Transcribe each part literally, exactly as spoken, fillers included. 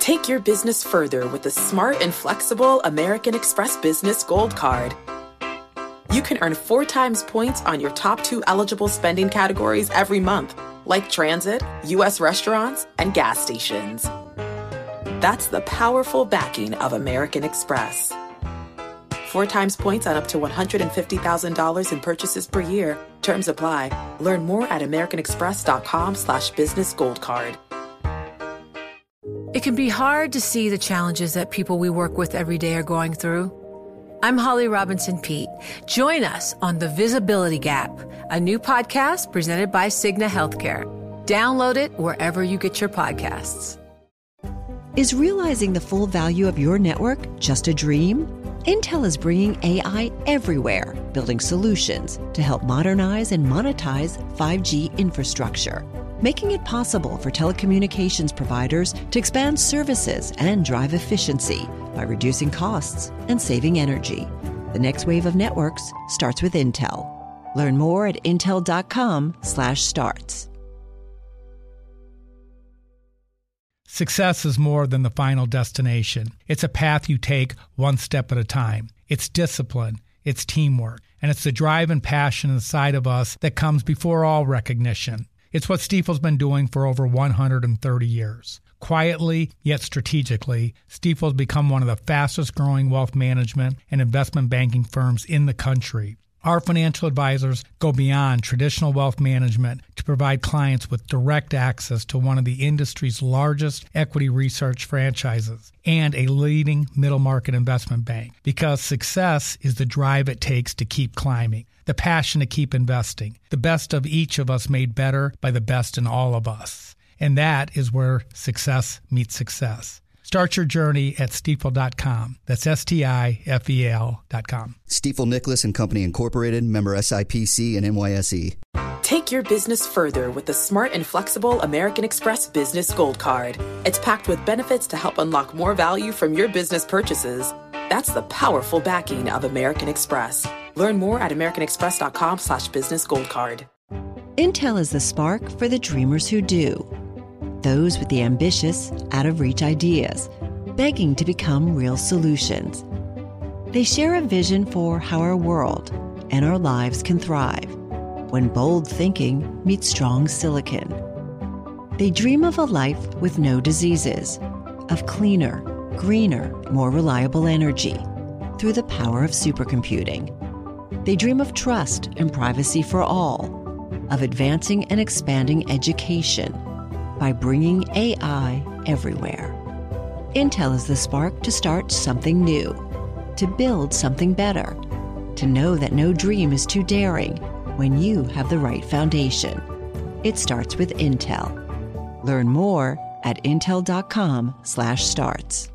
Take your business further with the smart and flexible American Express Business Gold Card. You can earn four times points on your top two eligible spending categories every month, like transit, U S restaurants, and gas stations. That's the powerful backing of American Express. Four times points on up to one hundred fifty thousand dollars in purchases per year. Terms apply. Learn more at americanexpress.com slash business gold card. It can be hard to see the challenges that people we work with every day are going through. I'm Holly Robinson Peete. Join us on The Visibility Gap, a new podcast presented by Cigna Healthcare. Download it wherever you get your podcasts. Is realizing the full value of your network just a dream? Intel is bringing A I everywhere, building solutions to help modernize and monetize five G infrastructure, making it possible for telecommunications providers to expand services and drive efficiency by reducing costs and saving energy. The next wave of networks starts with Intel. Learn more at intel.com slash starts. Success is more than the final destination. It's a path you take one step at a time. It's discipline, it's teamwork, and it's the drive and passion inside of us that comes before all recognition. It's what Stifel's been doing for over one hundred thirty years. Quietly, yet strategically, Stifel's become one of the fastest growing wealth management and investment banking firms in the country. Our financial advisors go beyond traditional wealth management to provide clients with direct access to one of the industry's largest equity research franchises and a leading middle market investment bank, because success is the drive it takes to keep climbing, the passion to keep investing, the best of each of us made better by the best in all of us. And that is where success meets success. Start your journey at stifel dot com. That's S T I F E L dot com. Stifel Nicholas and Company Incorporated, member S I P C and N Y S E. Take your business further with the smart and flexible American Express Business Gold Card. It's packed with benefits to help unlock more value from your business purchases. That's the powerful backing of American Express. Learn more at americanexpress.com slash business gold card. Intel is the spark for the dreamers who do. Those with the ambitious, out-of-reach ideas, begging to become real solutions. They share a vision for how our world and our lives can thrive when bold thinking meets strong silicon. They dream of a life with no diseases, of cleaner, greener, more reliable energy through the power of supercomputing. They dream of trust and privacy for all, of advancing and expanding education by bringing A I everywhere. Intel is the spark to start something new, to build something better, to know that no dream is too daring when you have the right foundation. It starts with Intel. Learn more at intel.com slash starts.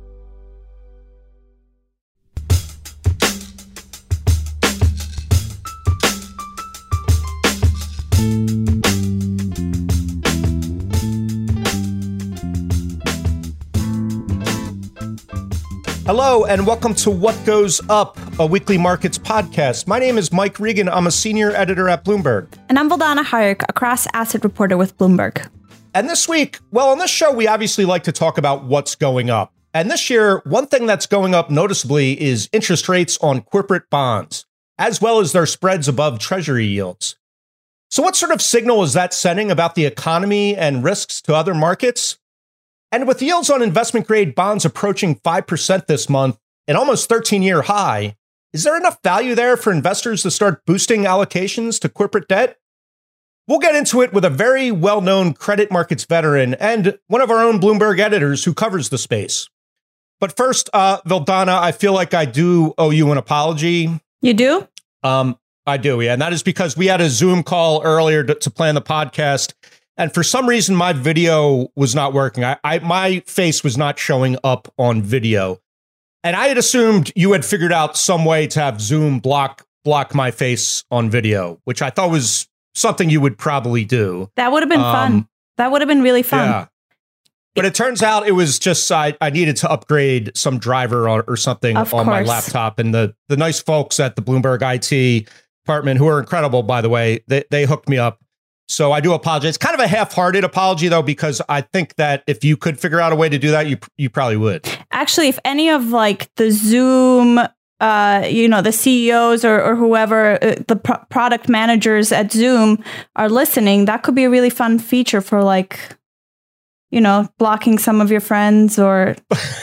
Hello, and welcome to What Goes Up, a weekly markets podcast. My name is Mike Regan. I'm a senior editor at Bloomberg. And I'm Valdana Hayek, a cross-asset reporter with Bloomberg. And this week, well, on this show, we obviously like to talk about what's going up. And this year, one thing that's going up noticeably is interest rates on corporate bonds, as well as their spreads above Treasury yields. So what sort of signal is that sending about the economy and risks to other markets? And with yields on investment-grade bonds approaching five percent this month, an almost thirteen-year high, is there enough value there for investors to start boosting allocations to corporate debt? We'll get into it with a very well-known credit markets veteran and one of our own Bloomberg editors who covers the space. But first, uh, Valdana, I feel like I do owe you an apology. You do? Um, I do, yeah. And that is because we had a Zoom call earlier to, to plan the podcast. And for some reason, my video was not working. I, I my face was not showing up on video. And I had assumed you had figured out some way to have Zoom block block my face on video, which I thought was something you would probably do. That would have been um, fun. That would have been really fun. Yeah. But it turns out it was just I, I needed to upgrade some driver or, or something of on course. my laptop. And the, the nice folks at the Bloomberg I T department, who are incredible, by the way, they, they hooked me up. So I do apologize. It's kind of a half-hearted apology, though, because I think that if you could figure out a way to do that, you you probably would. Actually, if any of like the Zoom, uh, you know, the C E Os or, or whoever, uh, the pro- product managers at Zoom are listening, that could be a really fun feature for like, you know, blocking some of your friends or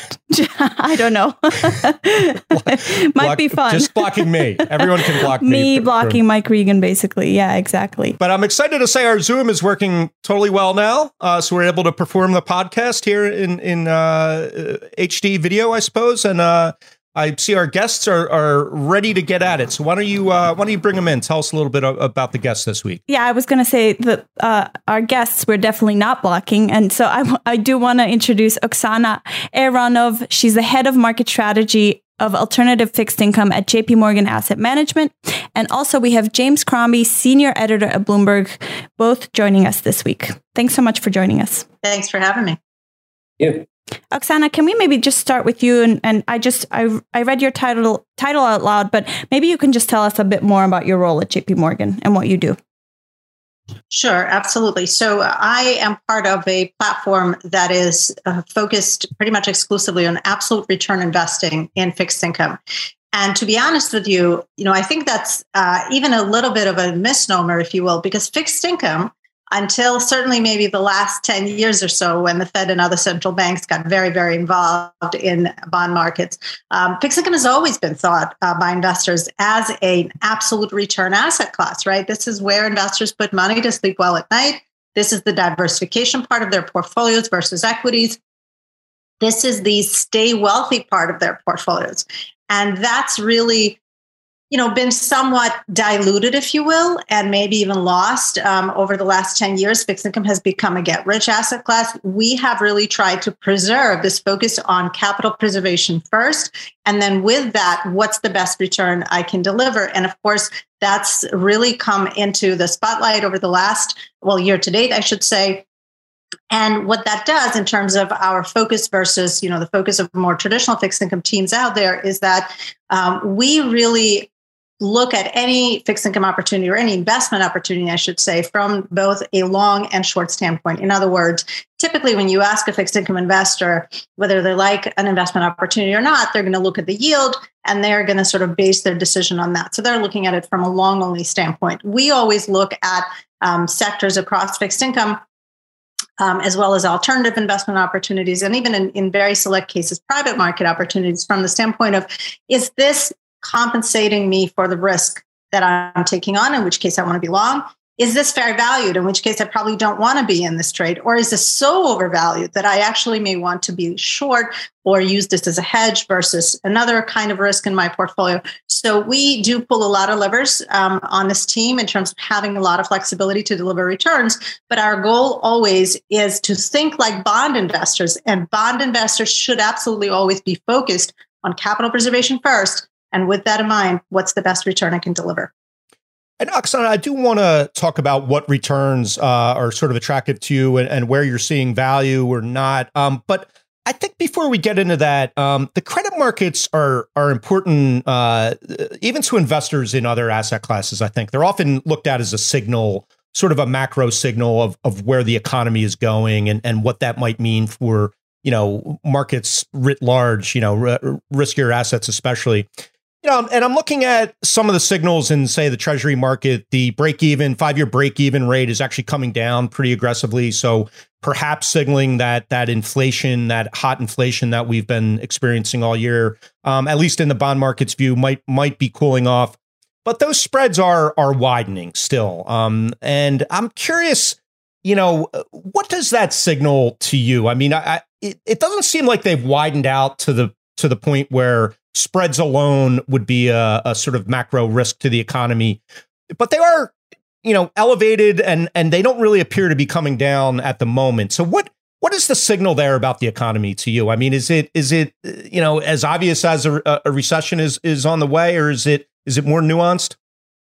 I don't know. Might Block, be fun. Just blocking me. Everyone can block me. Me for, blocking for... Mike Regan, basically. Yeah, exactly. But I'm excited to say our Zoom is working totally well now. Uh, so we're able to perform the podcast here in, in uh, H D video, I suppose. And uh, I see our guests are, are ready to get at it. So why don't you uh, why don't you bring them in? Tell us a little bit about the guests this week. Yeah, I was going to say that uh, our guests we're definitely not blocking. And so I, I do want to introduce Oksana Aronov. She's the head of market strategy of alternative fixed income at J P Morgan Asset Management. And also we have James Crombie, senior editor at Bloomberg, both joining us this week. Thanks so much for joining us. Thanks for having me. Yeah. Oksana, can we maybe just start with you? And, and I just I I read your title title out loud, but maybe you can just tell us a bit more about your role at J P Morgan and what you do. Sure, absolutely. So I am part of a platform that is uh, focused pretty much exclusively on absolute return investing in fixed income. And to be honest with you, you know, I think that's uh, even a little bit of a misnomer, if you will, because fixed income, until certainly maybe the last ten years or so, when the Fed and other central banks got very, very involved in bond markets, um, fixed income has always been thought uh, by investors as an absolute return asset class, right? This is where investors put money to sleep well at night. This is the diversification part of their portfolios versus equities. This is the stay wealthy part of their portfolios. And that's really, you know, been somewhat diluted, if you will, and maybe even lost um, over the last ten years. Fixed income has become a get-rich asset class. We have really tried to preserve this focus on capital preservation first. And then with that, what's the best return I can deliver? And of course, that's really come into the spotlight over the last, well, year to date, I should say. And what that does in terms of our focus versus, you know, the focus of more traditional fixed income teams out there is that um, we really look at any fixed income opportunity or any investment opportunity, I should say, from both a long and short standpoint. In other words, typically when you ask a fixed income investor whether they like an investment opportunity or not, they're going to look at the yield and they're going to sort of base their decision on that. So they're looking at it from a long only standpoint. We always look at um, sectors across fixed income, Um, as well as alternative investment opportunities, and even in, in very select cases, private market opportunities from the standpoint of, is this compensating me for the risk that I'm taking on, in which case I want to be long? Is this fair valued, in which case I probably don't want to be in this trade? Or is this so overvalued that I actually may want to be short or use this as a hedge versus another kind of risk in my portfolio? So we do pull a lot of levers um, on this team in terms of having a lot of flexibility to deliver returns. But our goal always is to think like bond investors, and bond investors should absolutely always be focused on capital preservation first. And with that in mind, what's the best return I can deliver? And Oksana, I do want to talk about what returns uh, are sort of attractive to you and, and where you're seeing value or not. Um, but I think before we get into that, um, the credit markets are are important, uh, even to investors in other asset classes. I think they're often looked at as a signal, sort of a macro signal of of where the economy is going and and what that might mean for, you know, markets writ large, you know, r- riskier assets especially. You know, and I'm looking at some of the signals in, say, the Treasury market. The break-even, five-year break-even rate is actually coming down pretty aggressively. So perhaps signaling that that inflation, that hot inflation that we've been experiencing all year, um, at least in the bond market's view, might might be cooling off. But those spreads are are widening still. Um, and I'm curious, you know, what does that signal to you? I mean, I, I, it, it doesn't seem like they've widened out to the to the point where spreads alone would be a, a sort of macro risk to the economy, but they are, you know, elevated and and they don't really appear to be coming down at the moment. So what what is the signal there about the economy to you? I mean, is it is it you know as obvious as a, a recession is is on the way, or is it is it more nuanced?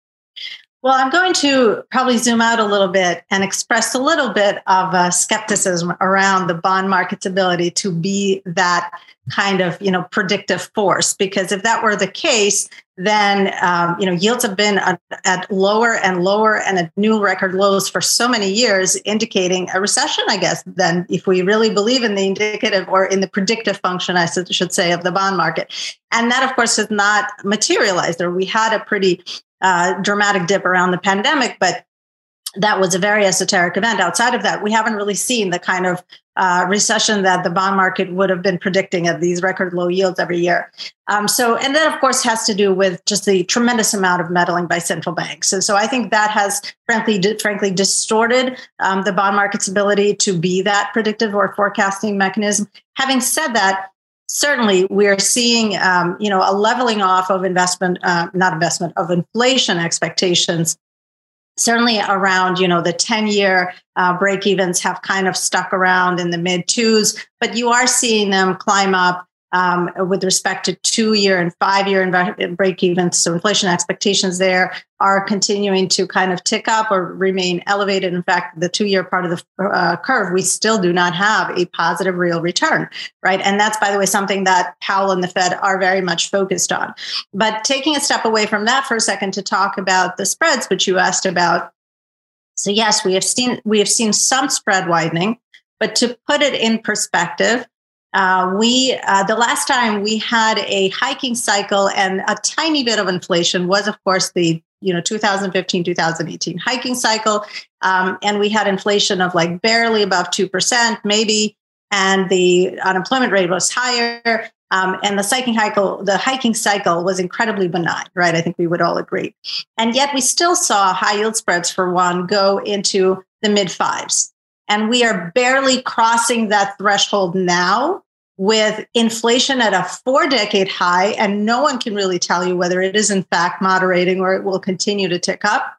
Well, I'm going to probably zoom out a little bit and express a little bit of uh, skepticism around the bond market's ability to be that kind of, you know, predictive force, because if that were the case, then, um, you know, yields have been at, at lower and lower and at new record lows for so many years, indicating a recession, I guess, then if we really believe in the indicative or in the predictive function, I should say, of the bond market. And that, of course, has not materialized. Or we had a pretty uh, dramatic dip around the pandemic, but that was a very esoteric event. Outside of that, we haven't really seen the kind of uh, recession that the bond market would have been predicting at these record low yields every year. Um, so, and that, of course, has to do with just the tremendous amount of meddling by central banks. And so I think that has, frankly, di- frankly distorted um, the bond market's ability to be that predictive or forecasting mechanism. Having said that, certainly we're seeing, um, you know, a leveling off of investment, uh, not investment, of inflation expectations. Certainly around, you know, the ten-year uh, break-evens have kind of stuck around in the mid-twos, but you are seeing them climb up um, with respect to two-year and five-year inv- break-evens. So inflation expectations there are continuing to kind of tick up or remain elevated. In fact, the two-year part of the uh, curve, we still do not have a positive real return, right? And that's, by the way, something that Powell and the Fed are very much focused on. But taking a step away from that for a second to talk about the spreads, which you asked about. So yes, we have seen we have seen some spread widening, but to put it in perspective, Uh, we uh, the last time we had a hiking cycle and a tiny bit of inflation was, of course, the you know two thousand fifteen, two thousand eighteen hiking cycle, um, and we had inflation of like barely above two percent, maybe, and the unemployment rate was higher, um, and the hiking cycle the hiking cycle was incredibly benign, right? I think we would all agree, and yet we still saw high yield spreads for one go into the mid fives. And we are barely crossing that threshold now with inflation at a four-decade high, and no one can really tell you whether it is in fact moderating or it will continue to tick up.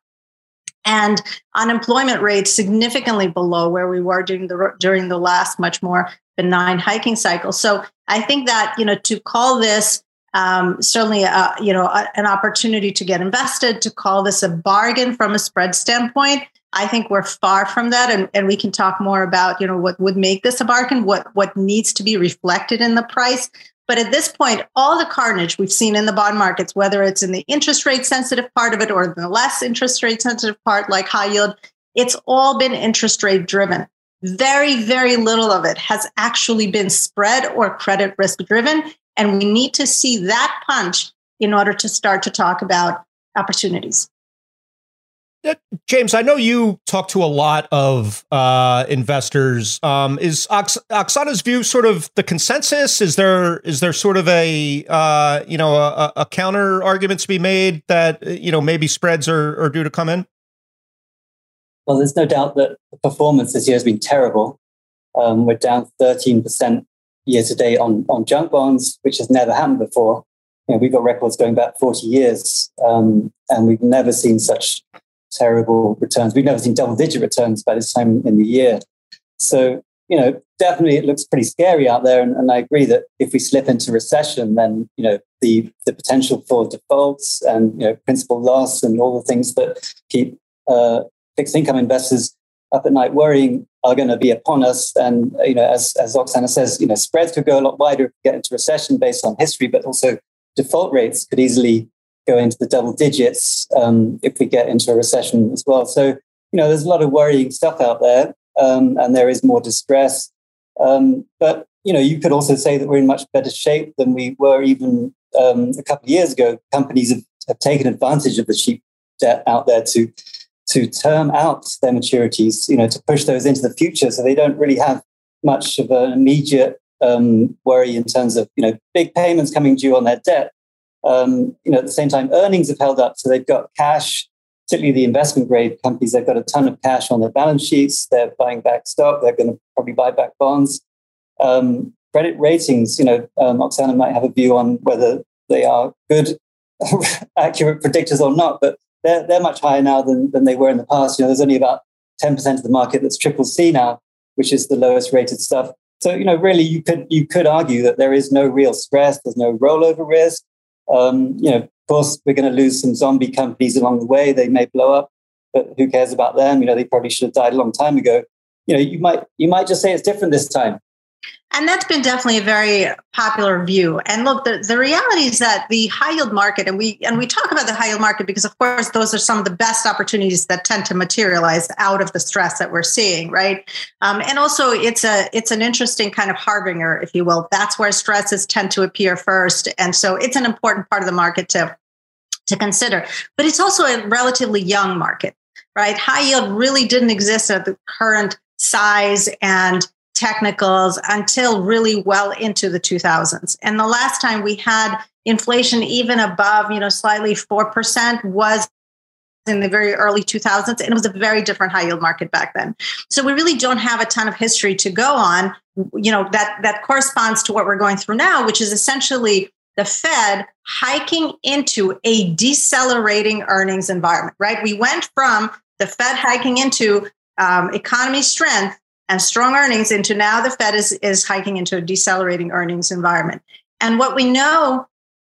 And unemployment rates significantly below where we were during the during the last much more benign hiking cycle. So I think that, you know, to call this um, certainly a, you know a, an opportunity to get invested, to call this a bargain from a spread standpoint, I think we're far from that, and, and we can talk more about, you know, what would make this a bargain, what what needs to be reflected in the price. But at this point, all the carnage we've seen in the bond markets, whether it's in the interest rate sensitive part of it or the less interest rate sensitive part, like high yield, it's all been interest rate driven. Very, very little of it has actually been spread or credit risk driven, and we need to see that punch in order to start to talk about opportunities. James, I know you talk to a lot of uh, investors. Um, is Ox- Oksana's view sort of the consensus? Is there is there sort of a uh, you know a, a counter argument to be made that you know maybe spreads are, are due to come in? Well, there's no doubt that the performance this year has been terrible. Um, we're down thirteen percent year to date on on junk bonds, which has never happened before. You know, we've got records going back forty years, um, and we've never seen such terrible returns. We've never seen double-digit returns by this time in the year. So, you know, definitely it looks pretty scary out there. And, and I agree that if we slip into recession, then, you know, the the potential for defaults and, you know, principal loss and all the things that keep uh, fixed income investors up at night worrying are going to be upon us. And, you know, as, as Oksana says, you know, spreads could go a lot wider if we get into recession based on history, but also default rates could easily go into the double digits um, if we get into a recession as well. So, you know, there's a lot of worrying stuff out there, um, and there is more distress. Um, but, you know, you could also say that we're in much better shape than we were even um, a couple of years ago. Companies have, have taken advantage of the cheap debt out there to to term out their maturities, you know, to push those into the future. So they don't really have much of an immediate um, worry in terms of, you know, big payments coming due on their debt. Um, you know, at the same time, earnings have held up. So they've got cash, particularly the investment grade companies. They've got a ton of cash on their balance sheets. They're buying back stock. They're going to probably buy back bonds. Um, credit ratings, you know, um, Oksana might have a view on whether they are good, accurate predictors or not, but they're, they're much higher now than, than they were in the past. You know, there's only about ten percent of the market that's triple C now, which is the lowest rated stuff. So, you know, really, you could you could argue that there is no real stress. There's no rollover risk. Um, you know, of course, we're going to lose some zombie companies along the way. They may blow up, but who cares about them? You know, they probably should have died a long time ago. You know, you might you might just say it's different this time. And that's been definitely a very popular view. And look, the, the reality is that the high yield market, and we and we talk about the high yield market because, of course, those are some of the best opportunities that tend to materialize out of the stress that we're seeing, right? Um, and also, it's a it's an interesting kind of harbinger, if you will. That's where stresses tend to appear first, and so it's an important part of the market to to consider. But it's also a relatively young market, right? High yield really didn't exist at the current size and technicals until really well into the two thousands. And the last time we had inflation even above, you know, slightly four percent was in the very early two thousands. And it was a very different high yield market back then. So we really don't have a ton of history to go on, you know, that, that corresponds to what we're going through now, which is essentially the Fed hiking into a decelerating earnings environment, right? We went from the Fed hiking into um, economy strength and strong earnings into now the Fed is, is hiking into a decelerating earnings environment. And what we know,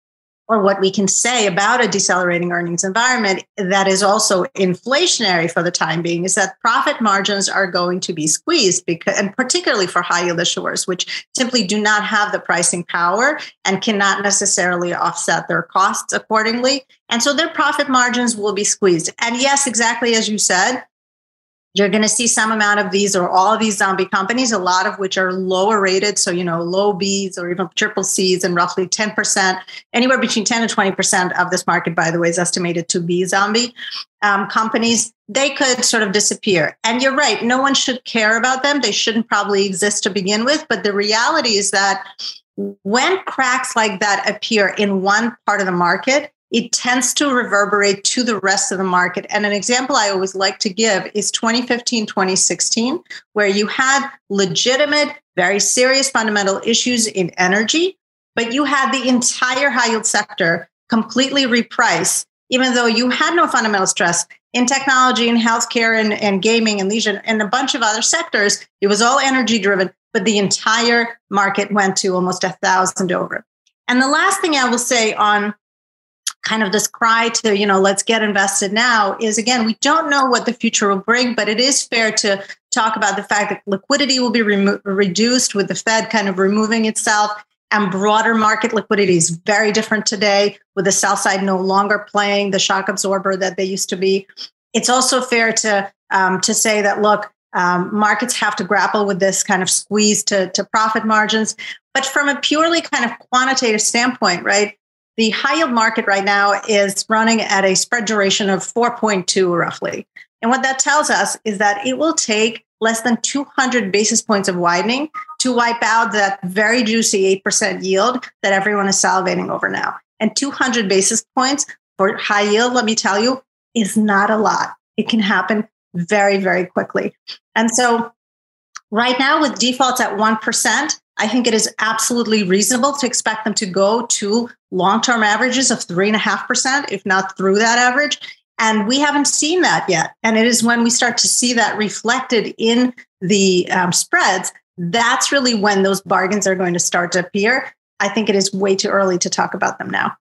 or what we can say about a decelerating earnings environment that is also inflationary for the time being, is that profit margins are going to be squeezed, because, and particularly for high yield issuers, which simply do not have the pricing power and cannot necessarily offset their costs accordingly. And so their profit margins will be squeezed. And yes, exactly as you said, you're going to see some amount of these or all of these zombie companies, a lot of which are lower rated. So, you know, low Bs or even triple Cs, and roughly ten percent, anywhere between ten and twenty percent of this market, by the way, is estimated to be zombie um, companies. They could sort of disappear. And you're right, no one should care about them. They shouldn't probably exist to begin with. But the reality is that when cracks like that appear in one part of the market, it tends to reverberate to the rest of the market. And an example I always like to give is twenty fifteen, twenty sixteen, where you had legitimate, very serious fundamental issues in energy, but you had the entire high yield sector completely repriced, even though you had no fundamental stress in technology and healthcare and, and gaming and leisure and a bunch of other sectors. It was all energy driven, but the entire market went to almost a thousand over. And the last thing I will say on kind of this cry to, you know, let's get invested now is, again, we don't know what the future will bring, but it is fair to talk about the fact that liquidity will be remo- reduced with the Fed kind of removing itself, and broader market liquidity is very different today, with the sell side no longer playing the shock absorber that they used to be. It's also fair to um, to say that, look, um, markets have to grapple with this kind of squeeze to, to profit margins. But from a purely kind of quantitative standpoint, right, the high yield market right now is running at a spread duration of four point two roughly. And what that tells us is that it will take less than two hundred basis points of widening to wipe out that very juicy eight percent yield that everyone is salivating over now. And two hundred basis points for high yield, let me tell you, is not a lot. It can happen very, very quickly. And so right now, with defaults at one percent, I think it is absolutely reasonable to expect them to go to long-term averages of three point five percent, if not through that average. And we haven't seen that yet. And it is when we start to see that reflected in the um, spreads, that's really when those bargains are going to start to appear. I think it is way too early to talk about them now.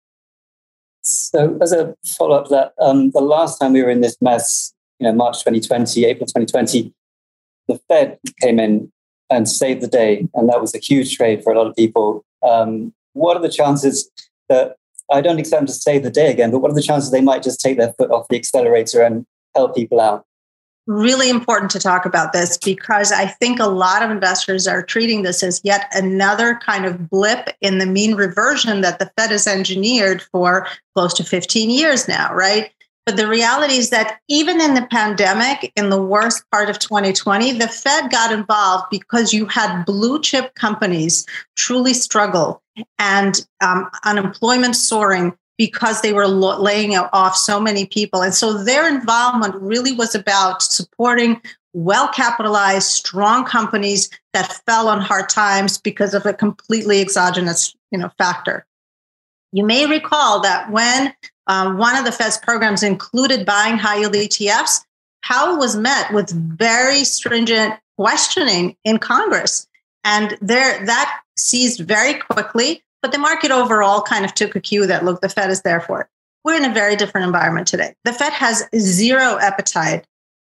So as a follow-up to that, um, the last time we were in this mess, you know, March twenty twenty, April twenty twenty, the Fed came in and saved the day. And that was a huge trade for a lot of people. Um, what are the chances that, I don't expect them to save the day again, but what are the chances they might just take their foot off the accelerator and help people out? Really important to talk about this, because I think a lot of investors are treating this as yet another kind of blip in the mean reversion that the Fed has engineered for close to fifteen years now, right? But the reality is that even in the pandemic, in the worst part of twenty twenty, the Fed got involved because you had blue chip companies truly struggle and um, unemployment soaring because they were lo- laying off so many people. And so their involvement really was about supporting well-capitalized, strong companies that fell on hard times because of a completely exogenous, you know, factor. You may recall that when um, one of the Fed's programs included buying high-yield E T Fs, Powell was met with very stringent questioning in Congress. And there, that ceased very quickly, but the market overall kind of took a cue that, look, the Fed is there for it. We're in a very different environment today. The Fed has zero appetite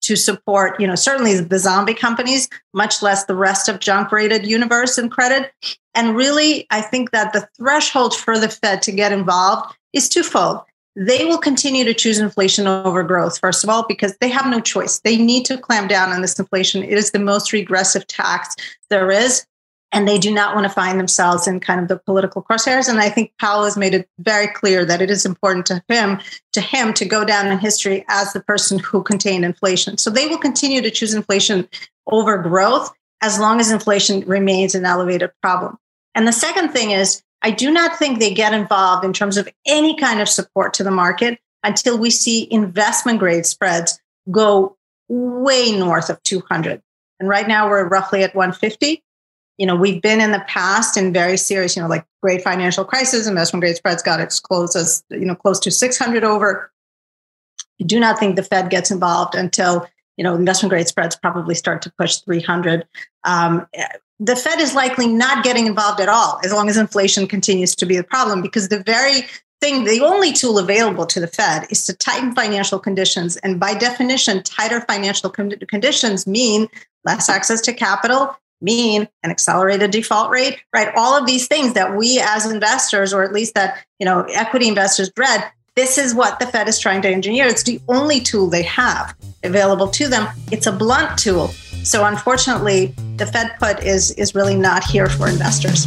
to support, you know, certainly the zombie companies, much less the rest of junk rated universe in credit. And really, I think that the threshold for the Fed to get involved is twofold. They will continue to choose inflation over growth, first of all, because they have no choice. They need to clamp down on this inflation. It is the most regressive tax there is. And they do not want to find themselves in kind of the political crosshairs. And I think Powell has made it very clear that it is important to him, to him to go down in history as the person who contained inflation. So they will continue to choose inflation over growth as long as inflation remains an elevated problem. And the second thing is, I do not think they get involved in terms of any kind of support to the market until we see investment grade spreads go way north of two hundred. And right now we're roughly at one fifty. You know, we've been in the past in very serious, you know, like great financial crisis, investment grade spreads got as close as, you know, close to six hundred over. I do not think the Fed gets involved until, you know, investment grade spreads probably start to push three hundred. Um, the Fed is likely not getting involved at all as long as inflation continues to be the problem, because the very thing, the only tool available to the Fed is to tighten financial conditions. And by definition, tighter financial con- conditions mean less access to capital, mean an accelerated default rate, right? All of these things that we as investors, or at least that, you know, equity investors dread, this is what the Fed is trying to engineer. It's the only tool they have available to them. It's a blunt tool. So unfortunately, the Fed put is, is really not here for investors.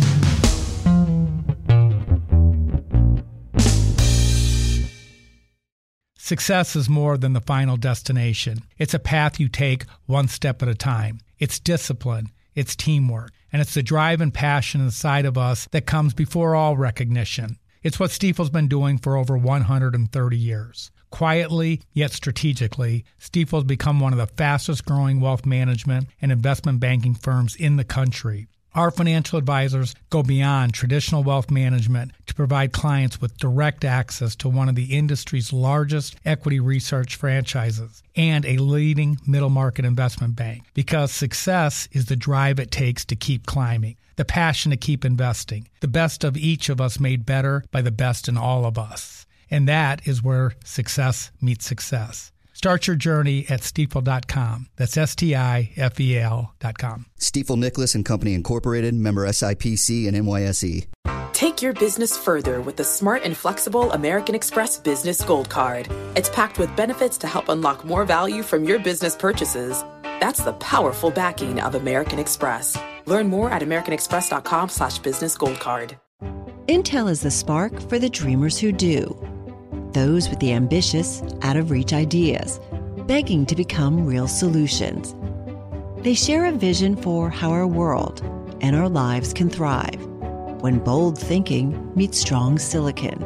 Success is more than the final destination. It's a path you take one step at a time. It's discipline. It's teamwork, and it's the drive and passion inside of us that comes before all recognition. It's what Stifel's been doing for over one hundred thirty years. Quietly, yet strategically, Stifel's become one of the fastest growing wealth management and investment banking firms in the country. Our financial advisors go beyond traditional wealth management to provide clients with direct access to one of the industry's largest equity research franchises and a leading middle market investment bank, because success is the drive it takes to keep climbing, the passion to keep investing, the best of each of us made better by the best in all of us. And that is where success meets success. Start your journey at stifel dot com. That's S T I F E L dot com. Stifel Nicolaus and Company Incorporated, member S I P C and N Y S E. Take your business further with the smart and flexible American Express Business Gold Card. It's packed with benefits to help unlock more value from your business purchases. That's the powerful backing of American Express. Learn more at american express dot com slash business gold card. Intel is the spark for the dreamers who do. Those with the ambitious, out-of-reach ideas, begging to become real solutions. They share a vision for how our world and our lives can thrive when bold thinking meets strong silicon.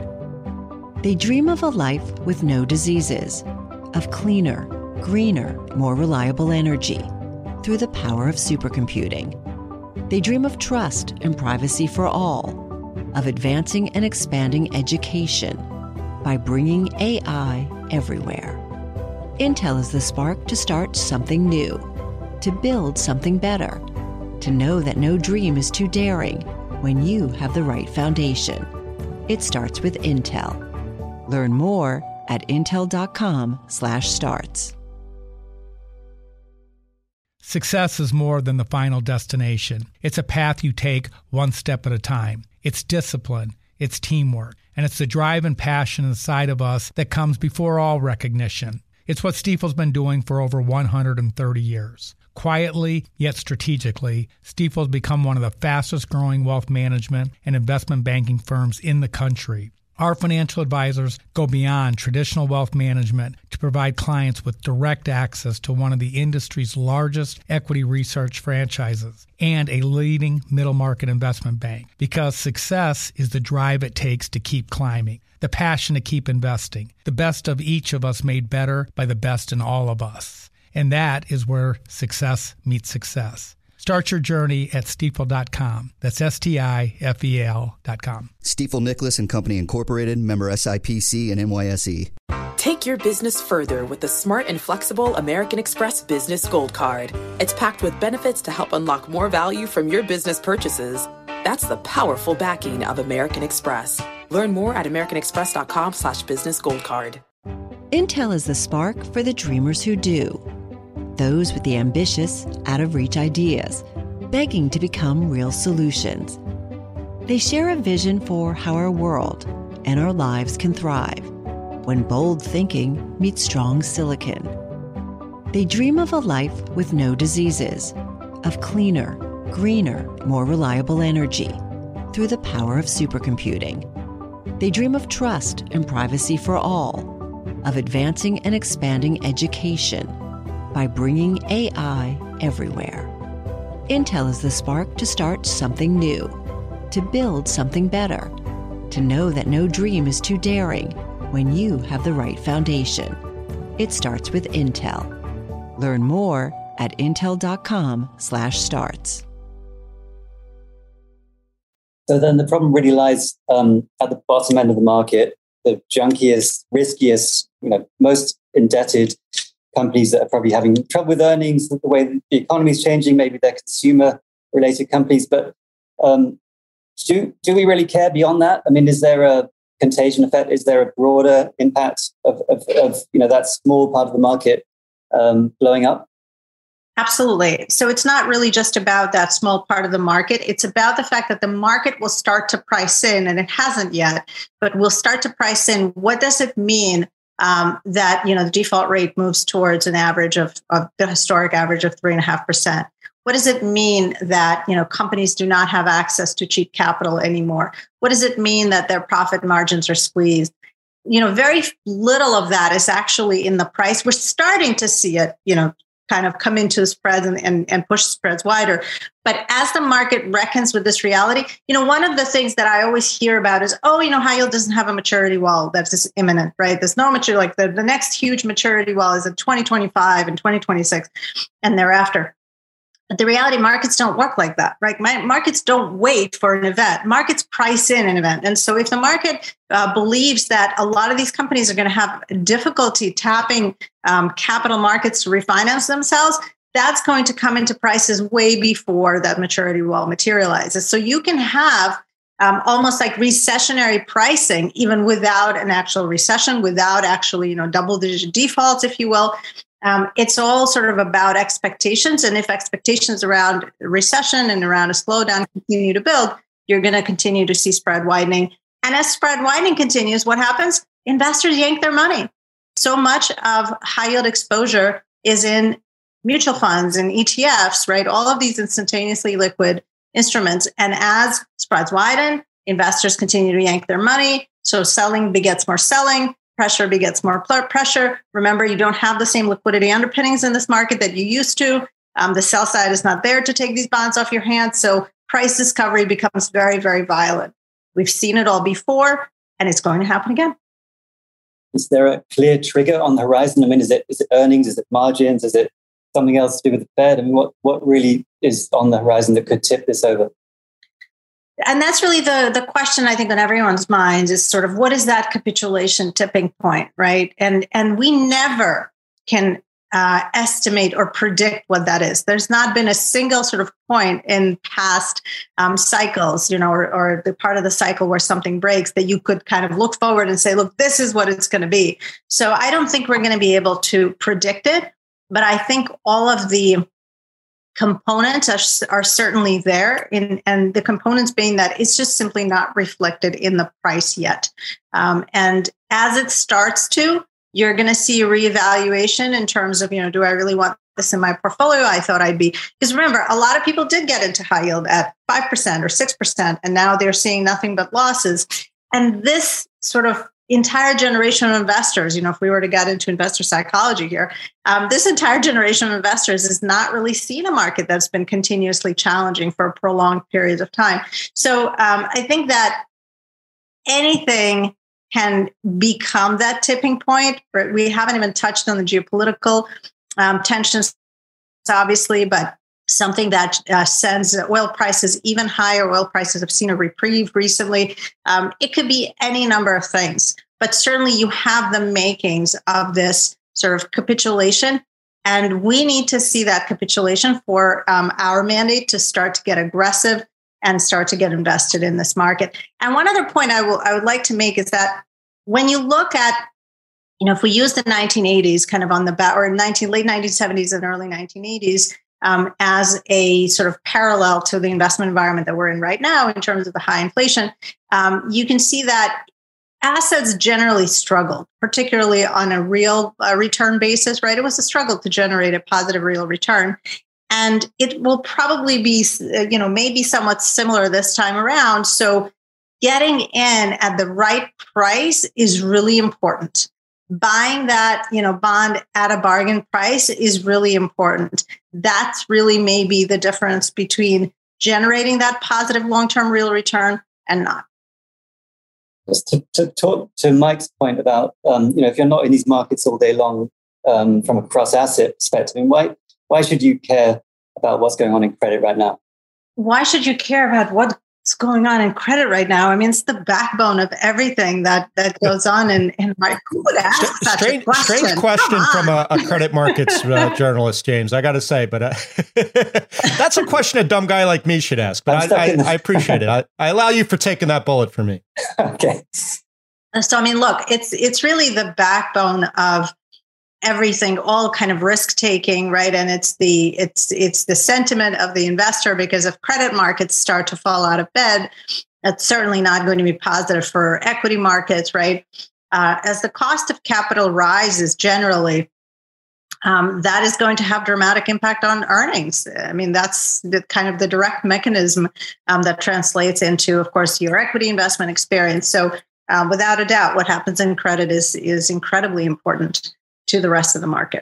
They dream of a life with no diseases, of cleaner, greener, more reliable energy through the power of supercomputing. They dream of trust and privacy for all, of advancing and expanding education by bringing A I everywhere. Intel is the spark to start something new, to build something better, to know that no dream is too daring when you have the right foundation. It starts with Intel. Learn more at intel dot com slash starts. Success is more than the final destination. It's a path you take one step at a time. It's discipline. It's teamwork. And it's the drive and passion inside of us that comes before all recognition. It's what Stifel's been doing for over one hundred thirty years. Quietly, yet strategically, Stifel's become one of the fastest growing wealth management and investment banking firms in the country. Our financial advisors go beyond traditional wealth management to provide clients with direct access to one of the industry's largest equity research franchises and a leading middle market investment bank, because success is the drive it takes to keep climbing, the passion to keep investing, the best of each of us made better by the best in all of us. And that is where success meets success. Start your journey at stifel dot com. That's S T I F E L dot com. Stifel Nicolaus and Company Incorporated, member S I P C and N Y S E. Take your business further with the smart and flexible American Express Business Gold Card. It's packed with benefits to help unlock more value from your business purchases. That's the powerful backing of American Express. Learn more at american express dot com slash business gold card. Intel is the spark for the dreamers who do. those with the ambitious, out-of-reach ideas, begging to become real solutions. They share a vision for how our world and our lives can thrive when bold thinking meets strong silicon. They dream of a life with no diseases, of cleaner, greener, more reliable energy through the power of supercomputing. They dream of trust and privacy for all, of advancing and expanding education by bringing A I everywhere. Intel is the spark to start something new, to build something better, to know that no dream is too daring when you have the right foundation. It starts with Intel. Learn more at intel.com slash starts. So then the problem really lies um, at the bottom end of the market, the junkiest, riskiest, you know, most indebted companies that are probably having trouble with earnings, the way the economy is changing, maybe they're consumer-related companies. But um, do, do we really care beyond that? I mean, is there a contagion effect? Is there a broader impact of, of, of you know, that small part of the market um, blowing up? Absolutely. So it's not really just about that small part of the market. It's about the fact that the market will start to price in, and it hasn't yet, but will start to price in. What does it mean um, that, you know, the default rate moves towards an average of, of the historic average of three and a half percent? What does it mean that, you know, companies do not have access to cheap capital anymore? What does it mean that their profit margins are squeezed? You know, very little of that is actually in the price. We're starting to see it, you know, kind of come into the spreads and, and, and push spreads wider. But as the market reckons with this reality, you know, one of the things that I always hear about is, oh, you know, high yield doesn't have a maturity wall that's just imminent, right? There's no maturity, like the, the next huge maturity wall is in twenty twenty-five and twenty twenty-six and thereafter. But the reality, markets don't work like that, right? Markets don't wait for an event. Markets price in an event. And so if the market uh, believes that a lot of these companies are going to have difficulty tapping um, capital markets to refinance themselves, that's going to come into prices way before that maturity wall materializes. So you can have um, almost like recessionary pricing, even without an actual recession, without actually, you know, double-digit defaults, if you will. Um, it's all sort of about expectations. And if expectations around recession and around a slowdown continue to build, you're going to continue to see spread widening. And as spread widening continues, what happens? Investors yank their money. So much of high yield exposure is in mutual funds and E T Fs, right? All of these instantaneously liquid instruments. And as spreads widen, investors continue to yank their money. So selling begets more selling. Pressure begets more pressure. Remember, you don't have the same liquidity underpinnings in this market that you used to. Um, the sell side is not there to take these bonds off your hands. So price discovery becomes very, very violent. We've seen it all before, and it's going to happen again. Is there a clear trigger on the horizon? I mean, is it is it earnings? Is it margins? Is it something else to do with the Fed? I mean, what, what really is on the horizon that could tip this over? And that's really the, the question, I think, on everyone's minds is sort of what is that capitulation tipping point, right? And, and we never can uh, estimate or predict what that is. There's not been a single sort of point in past um, cycles, you know, or, or the part of the cycle where something breaks that you could kind of look forward and say, look, this is what it's going to be. So I don't think we're going to be able to predict it, but I think all of the components are, are certainly there, in, and the components being that it's just simply not reflected in the price yet. Um, and as it starts to, you're going to see a reevaluation in terms of, you know, do I really want this in my portfolio? I thought I'd be, because remember, a lot of people did get into high yield at five percent or six percent, and now they're seeing nothing but losses. And this sort of entire generation of investors, you know, if we were to get into investor psychology here, um, this entire generation of investors has not really seen a market that's been continuously challenging for prolonged periods of time. So um, I think that anything can become that tipping point. We haven't even touched on the geopolitical um, tensions, obviously, but something that uh, sends oil prices even higher. Oil prices have seen a reprieve recently. Um, it could be any number of things, but certainly you have the makings of this sort of capitulation. And we need to see that capitulation for um, our mandate to start to get aggressive and start to get invested in this market. And one other point I will I would like to make is that when you look at you know, if we use the nineteen eighties kind of on the back, or nineteen, late nineteen seventies and early nineteen eighties um, as a sort of parallel to the investment environment that we're in right now in terms of the high inflation, um, you can see that assets generally struggled, particularly on a real uh, return basis, right? It was a struggle to generate a positive real return. And it will probably be, you know, maybe somewhat similar this time around. So getting in at the right price is really important. Buying that, you know, bond at a bargain price is really important. That's really maybe the difference between generating that positive long-term real return and not. To, to talk to Mike's point about, um, you know, if you're not in these markets all day long um, from a cross-asset perspective, I mean, why why should you care about what's going on in credit right now? Why should you care about what's going on in credit right now? I mean, it's the backbone of everything that that goes on in, in my who would ask such strange, a question? Strange question from a, a credit markets uh, journalist, James, I got to say, but uh, that's a question a dumb guy like me should ask, but I, I, I appreciate it. I, I allow you for taking that bullet for me. Okay. So, I mean, look, it's it's really the backbone of everything, all kind of risk taking, right? And it's the it's it's the sentiment of the investor, because if credit markets start to fall out of bed, that's certainly not going to be positive for equity markets, right? Uh, as the cost of capital rises generally, um, that is going to have dramatic impact on earnings. I mean, that's the kind of the direct mechanism um, that translates into, of course, your equity investment experience. So uh, without a doubt, what happens in credit is is incredibly important to the rest of the market.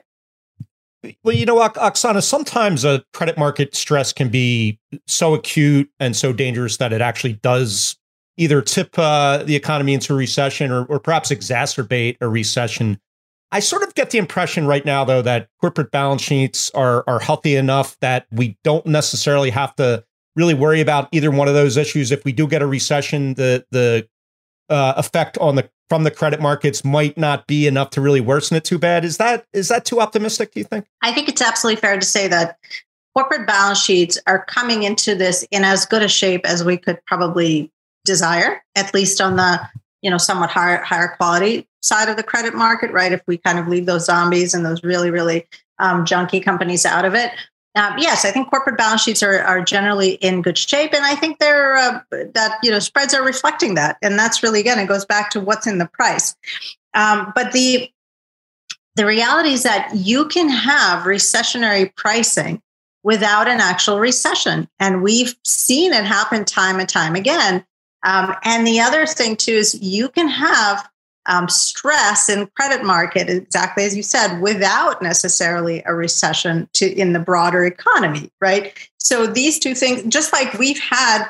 Well, you know, Oksana, sometimes a credit market stress can be so acute and so dangerous that it actually does either tip uh, the economy into a recession or, or perhaps exacerbate a recession. I sort of get the impression right now, though, that corporate balance sheets are are healthy enough that we don't necessarily have to really worry about either one of those issues. If we do get a recession, the the uh, effect on the from the credit markets might not be enough to really worsen it too bad. Is that is that too optimistic, do you think? I think it's absolutely fair to say that corporate balance sheets are coming into this in as good a shape as we could probably desire, at least on the, you know, somewhat higher higher quality side of the credit market, right? If we kind of leave those zombies and those really, really um, junky companies out of it. Um, yes, I think corporate balance sheets are, are generally in good shape, and I think they're uh, that you know spreads are reflecting that, and that's really, again, it goes back to what's in the price. Um, but the the reality is that you can have recessionary pricing without an actual recession, and we've seen it happen time and time again. Um, and the other thing too is you can have Um, stress in credit market, exactly as you said, without necessarily a recession to in the broader economy, right? So these two things, just like we've had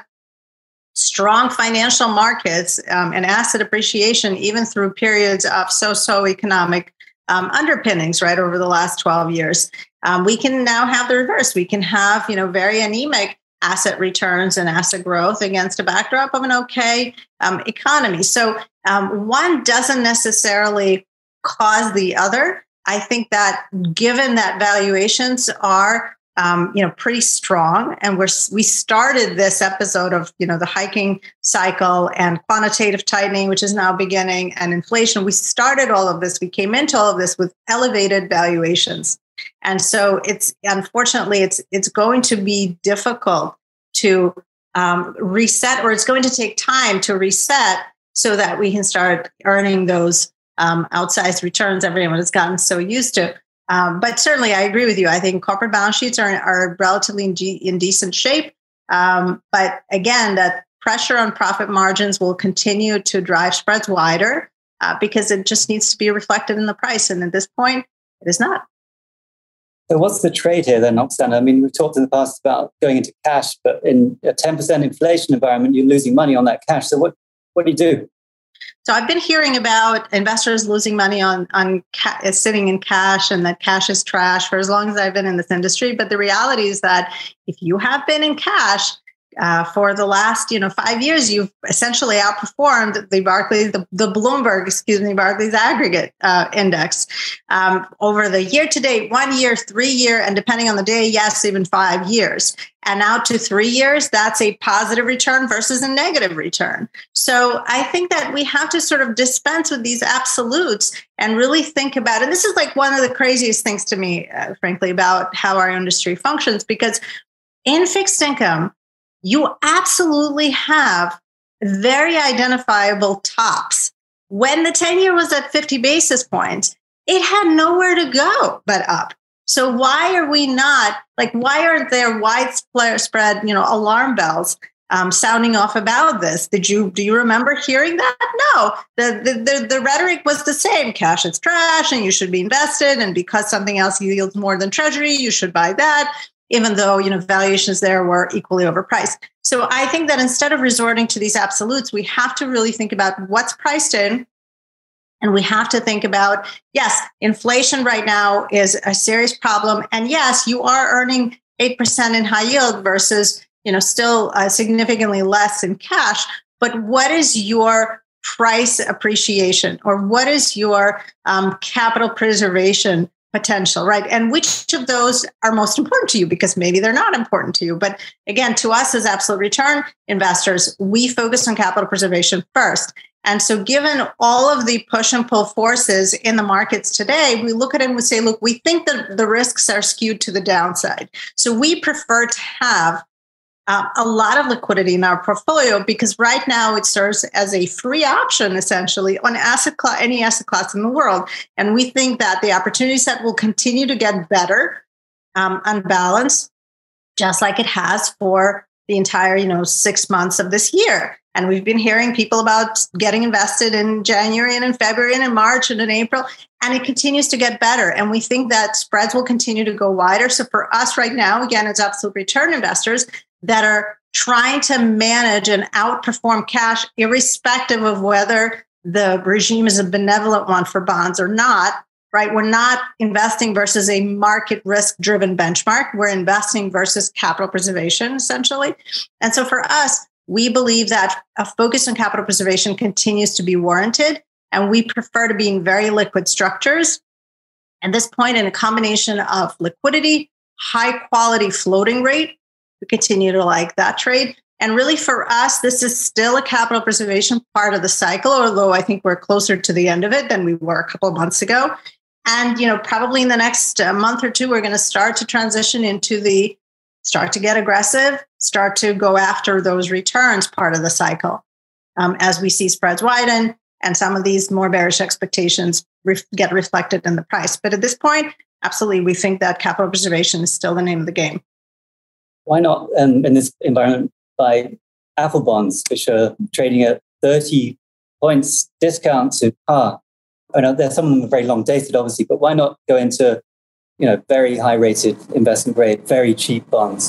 strong financial markets um, and asset appreciation, even through periods of so-so economic um, underpinnings, right, over the last twelve years, um, we can now have the reverse. We can have, you know, very anemic asset returns and asset growth against a backdrop of an okay um, economy. So um, one doesn't necessarily cause the other. I think that given that valuations are, um, you know, pretty strong, and we're we started this episode of, you know, the hiking cycle and quantitative tightening, which is now beginning, and inflation. We started all of this. We came into all of this with elevated valuations. And so it's unfortunately it's it's going to be difficult to um, reset, or it's going to take time to reset so that we can start earning those um, outsized returns everyone has gotten so used to. Um, but certainly, I agree with you. I think corporate balance sheets are are relatively in, de- in decent shape. Um, but again, that pressure on profit margins will continue to drive spreads wider uh, because it just needs to be reflected in the price. And at this point, it is not. So what's the trade here then, Oksana? I mean, we've talked in the past about going into cash, but in a ten percent inflation environment, you're losing money on that cash. So what, what do you do? So I've been hearing about investors losing money on, on ca- sitting in cash, and that cash is trash for as long as I've been in this industry. But the reality is that if you have been in cash, Uh, for the last, you know, five years, you've essentially outperformed the Barclays, the, the Bloomberg, excuse me, Barclays Aggregate uh, Index um, over the year to date, one year, three year, and depending on the day, yes, even five years. And now to three years, that's a positive return versus a negative return. So I think that we have to sort of dispense with these absolutes and really think about, and this is like one of the craziest things to me, uh, frankly, about how our industry functions, because in fixed income, you absolutely have very identifiable tops. When the ten-year was at fifty basis points, it had nowhere to go but up. So why are we not, like, why aren't there widespread, you know, alarm bells um, sounding off about this? Did you, do you remember hearing that? No, the, the, the, the rhetoric was the same. Cash is trash and you should be invested. And because something else yields more than treasury, you should buy that, even though, you know, valuations there were equally overpriced. So I think that instead of resorting to these absolutes, we have to really think about what's priced in. And we have to think about, yes, inflation right now is a serious problem. And yes, you are earning eight percent in high yield versus, you know, still uh, significantly less in cash. But what is your price appreciation, or what is your um, capital preservation potential, right? And which of those are most important to you? Because maybe they're not important to you. But again, to us as absolute return investors, we focus on capital preservation first. And so given all of the push and pull forces in the markets today, we look at it and we say, look, we think that the risks are skewed to the downside. So we prefer to have uh, a lot of liquidity in our portfolio, because right now it serves as a free option, essentially, on asset class, any asset class in the world. And we think that the opportunity set will continue to get better um, on balance, just like it has for the entire, you know, six months of this year. And we've been hearing people about getting invested in January and in February and in March and in April, and it continues to get better. And we think that spreads will continue to go wider. So for us right now, again, as absolute return investors that are trying to manage and outperform cash, irrespective of whether the regime is a benevolent one for bonds or not, right? We're not investing versus a market risk driven benchmark. We're investing versus capital preservation, essentially. And so for us, we believe that a focus on capital preservation continues to be warranted, and we prefer to be in very liquid structures. At this point, in a combination of liquidity, high quality floating rate, we continue to like that trade. And really for us, this is still a capital preservation part of the cycle, although I think we're closer to the end of it than we were a couple of months ago. And, you know, probably in the next uh, month or two, we're going to start to transition into the start to get aggressive, start to go after those returns part of the cycle um, as we see spreads widen and some of these more bearish expectations re- get reflected in the price. But at this point, absolutely, we think that capital preservation is still the name of the game. Why not, um, in this environment, buy Apple bonds, which are trading at thirty points discount to par? I know there's some of them are very long dated, obviously, but why not go into, you know, very high rated investment grade, very cheap bonds?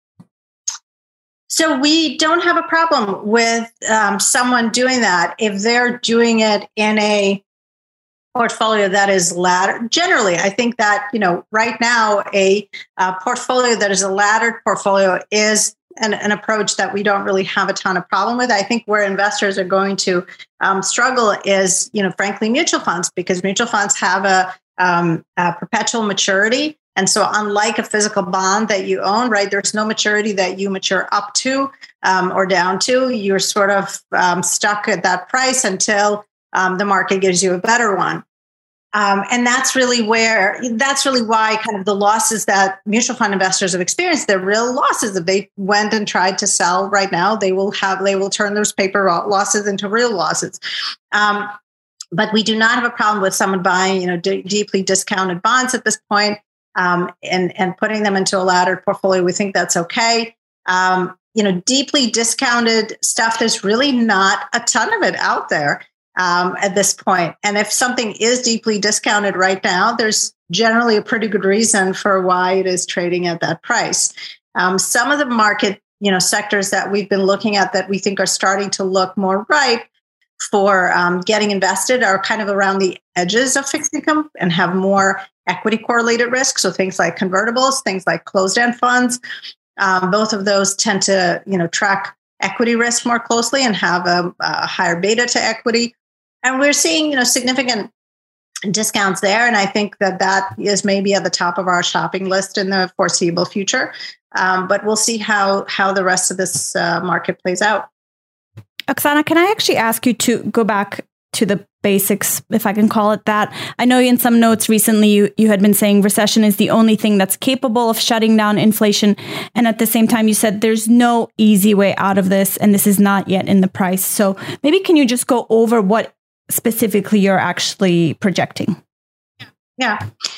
So we don't have a problem with um, someone doing that if they're doing it in a portfolio that is laddered. Generally, I think that, you know, right now, a uh, portfolio that is a laddered portfolio is an, an approach that we don't really have a ton of problem with. I think where investors are going to um, struggle is, you know, frankly, mutual funds, because mutual funds have a Um, uh, perpetual maturity. And so unlike a physical bond that you own, right, there's no maturity that you mature up to um, or down to. You're sort of um, stuck at that price until um, the market gives you a better one. Um, and that's really where, that's really why kind of the losses that mutual fund investors have experienced, they're real losses. If they went and tried to sell right now, they will have, they will turn those paper losses into real losses. Um, But we do not have a problem with someone buying, you know, d- deeply discounted bonds at this point, um, and and putting them into a laddered portfolio. We think that's okay. Um, you know, deeply discounted stuff. There's really not a ton of it out there um, at this point. And if something is deeply discounted right now, there's generally a pretty good reason for why it is trading at that price. Um, some of the market, you know, sectors that we've been looking at that we think are starting to look more ripe for um, getting invested are kind of around the edges of fixed income and have more equity correlated risk. So things like convertibles, things like closed-end funds, Um, both of those tend to, you know, track equity risk more closely and have a, a higher beta to equity. And we're seeing, you know, significant discounts there. And I think that that is maybe at the top of our shopping list in the foreseeable future. Um, but we'll see how how the rest of this uh, market plays out. Oksana, can I actually ask you to go back to the basics, if I can call it that? I know in some notes recently you, you had been saying recession is the only thing that's capable of shutting down inflation. And at the same time, you said there's no easy way out of this, and this is not yet in the price. So maybe can you just go over what specifically you're actually projecting? Yeah.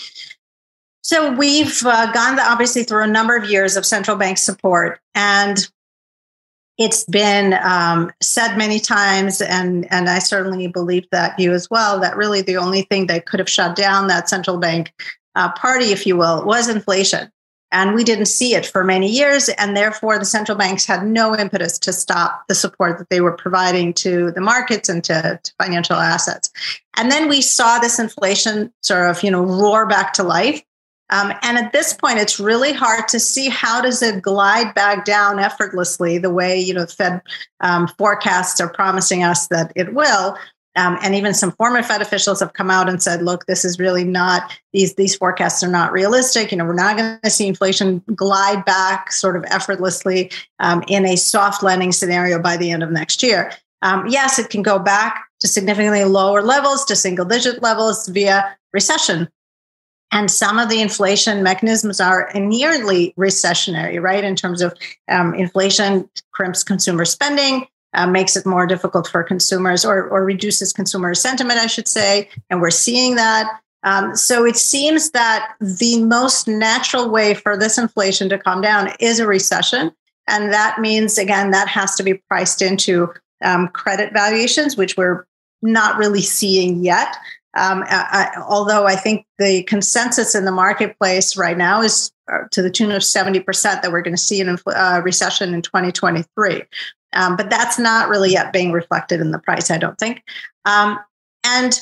So we've uh, gone obviously through a number of years of central bank support, and it's been um, said many times, and, and I certainly believe that you as well, that really the only thing that could have shut down that central bank uh, party, if you will, was inflation. And we didn't see it for many years, and therefore the central banks had no impetus to stop the support that they were providing to the markets and to, to financial assets. And then we saw this inflation sort of, you know, roar back to life. Um, and at this point, it's really hard to see how does it glide back down effortlessly the way, you know, Fed um, forecasts are promising us that it will. Um, and even some former Fed officials have come out and said, look, this is really not, these, these forecasts are not realistic. You know, we're not going to see inflation glide back sort of effortlessly um, in a soft landing scenario by the end of next year. Um, yes, it can go back to significantly lower levels, to single digit levels via recession. And some of the inflation mechanisms are nearly recessionary, right? In terms of um, inflation crimps consumer spending, uh, makes it more difficult for consumers, or, or reduces consumer sentiment, I should say. And we're seeing that. Um, so it seems that the most natural way for this inflation to come down is a recession. And that means, again, that has to be priced into um, credit valuations, which we're not really seeing yet. Um, I, although I think the consensus in the marketplace right now is uh, to the tune of seventy percent that we're going to see an uh, recession in twenty twenty-three. Um, but that's not really yet being reflected in the price, I don't think. Um, and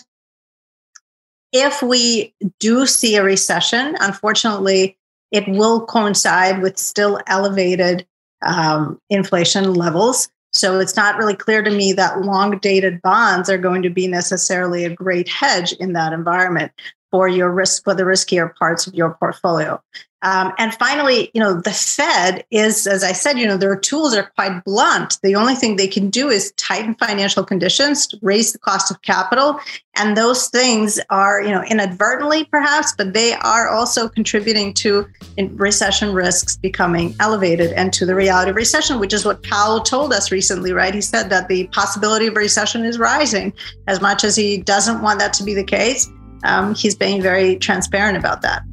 if we do see a recession, unfortunately, it will coincide with still elevated um, inflation levels. So it's not really clear to me that long-dated bonds are going to be necessarily a great hedge in that environment for your risk, for the riskier parts of your portfolio. Um, and finally, you know, the Fed is, as I said, you know, their tools are quite blunt. The only thing they can do is tighten financial conditions, raise the cost of capital. And those things are, you know, inadvertently perhaps, but they are also contributing to recession risks becoming elevated and to the reality of recession, which is what Powell told us recently, right? He said that the possibility of recession is rising. As much as he doesn't want that to be the case, um, he's being very transparent about that.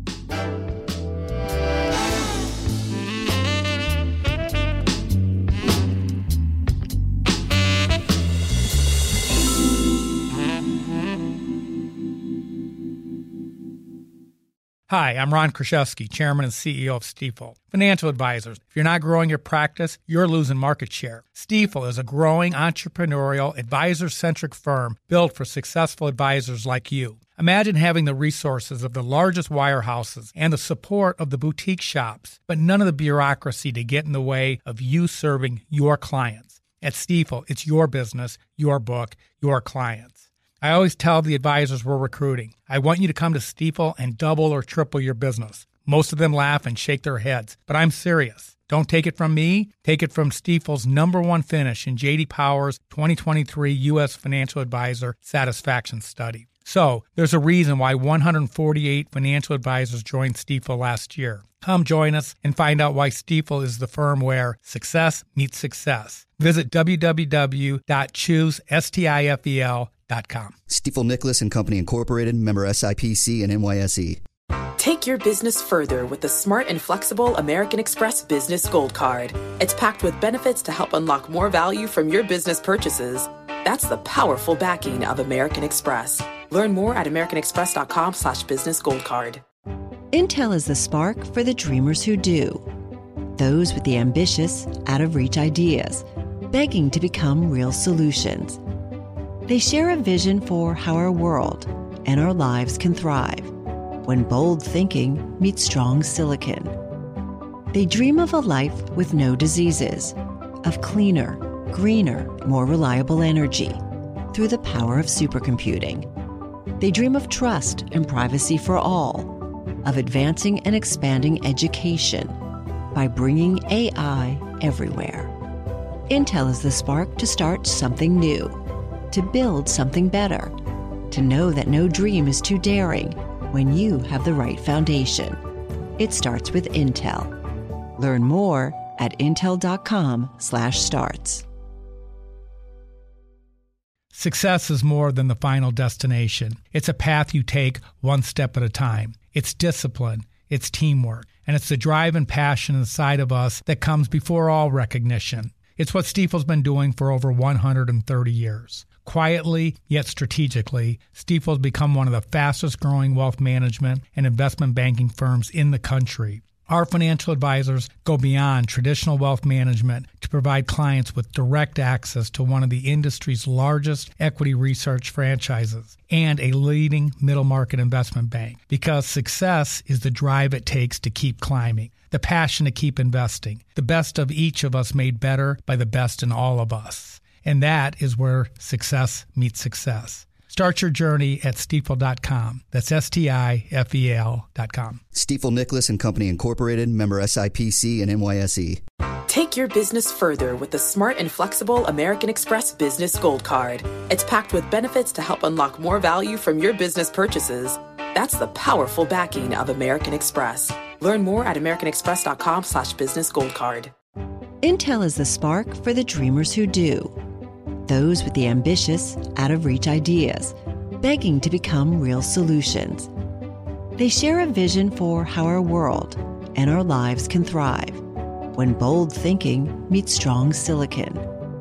Hi, I'm Ron Kruszewski, Chairman and C E O of Stifel. Financial advisors, if you're not growing your practice, you're losing market share. Stifel is a growing entrepreneurial, advisor-centric firm built for successful advisors like you. Imagine having the resources of the largest wirehouses and the support of the boutique shops, but none of the bureaucracy to get in the way of you serving your clients. At Stifel, it's your business, your book, your clients. I always tell the advisors we're recruiting, I want you to come to Stifel and double or triple your business. Most of them laugh and shake their heads, but I'm serious. Don't take it from me. Take it from Stifel's number one finish in J D Power's twenty twenty-three U S Financial Advisor Satisfaction Study. So there's a reason why one hundred forty-eight financial advisors joined Stifel last year. Come join us and find out why Stifel is the firm where success meets success. Visit w w w dot choose stifel dot com. Stifel Nicholas and Company Incorporated, member S I P C and N Y S E. Take your business further with the smart and flexible American Express Business Gold Card. It's packed with benefits to help unlock more value from your business purchases. That's the powerful backing of American Express. Learn more at americanexpress.com slash business gold card. Intel is the spark for the dreamers who do. Those with the ambitious, out-of-reach ideas, begging to become real solutions. They share a vision for how our world and our lives can thrive when bold thinking meets strong silicon. They dream of a life with no diseases, of cleaner, greener, more reliable energy through the power of supercomputing. They dream of trust and privacy for all, of advancing and expanding education by bringing A I everywhere. Intel is the spark to start something new, to build something better, to know that no dream is too daring when you have the right foundation. It starts with Intel. Learn more at intel.com slash starts. Success is more than the final destination. It's a path you take one step at a time. It's discipline, it's teamwork, and it's the drive and passion inside of us that comes before all recognition. It's what Stifel's been doing for over one hundred thirty years. Quietly, yet strategically, Stifel's become one of the fastest growing wealth management and investment banking firms in the country. Our financial advisors go beyond traditional wealth management to provide clients with direct access to one of the industry's largest equity research franchises and a leading middle market investment bank, because success is the drive it takes to keep climbing, the passion to keep investing, the best of each of us made better by the best in all of us. And that is where success meets success. Start your journey at stifel dot com. That's S T I F E L dot com. Stifel Nicolaus and Company Incorporated, member S I P C and N Y S E. Take your business further with the smart and flexible American Express Business Gold Card. It's packed with benefits to help unlock more value from your business purchases. That's the powerful backing of American Express. Learn more at americanexpress.com slash business gold card. Intel is the spark for the dreamers who do. Those with the ambitious, out-of-reach ideas, begging to become real solutions. They share a vision for how our world and our lives can thrive when bold thinking meets strong silicon.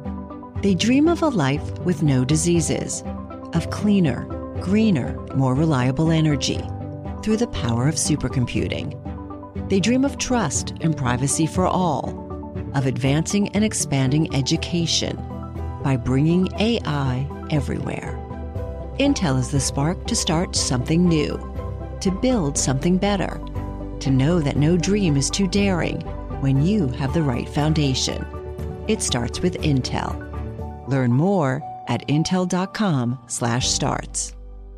They dream of a life with no diseases, of cleaner, greener, more reliable energy through the power of supercomputing. They dream of trust and privacy for all, of advancing and expanding education by bringing A I everywhere. Intel is the spark to start something new, to build something better, to know that no dream is too daring when you have the right foundation. It starts with Intel. Learn more at intel.com slash starts.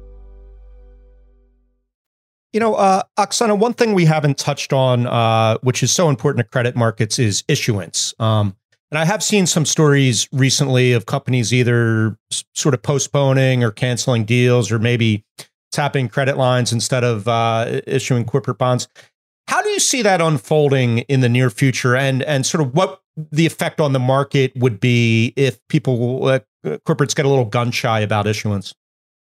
You know, uh, Oksana, one thing we haven't touched on, uh, which is so important to credit markets, is issuance. Um, And I have seen some stories recently of companies either sort of postponing or canceling deals, or maybe tapping credit lines instead of uh, issuing corporate bonds. How do you see that unfolding in the near future, and and sort of what the effect on the market would be if people, uh, corporates get a little gun shy about issuance?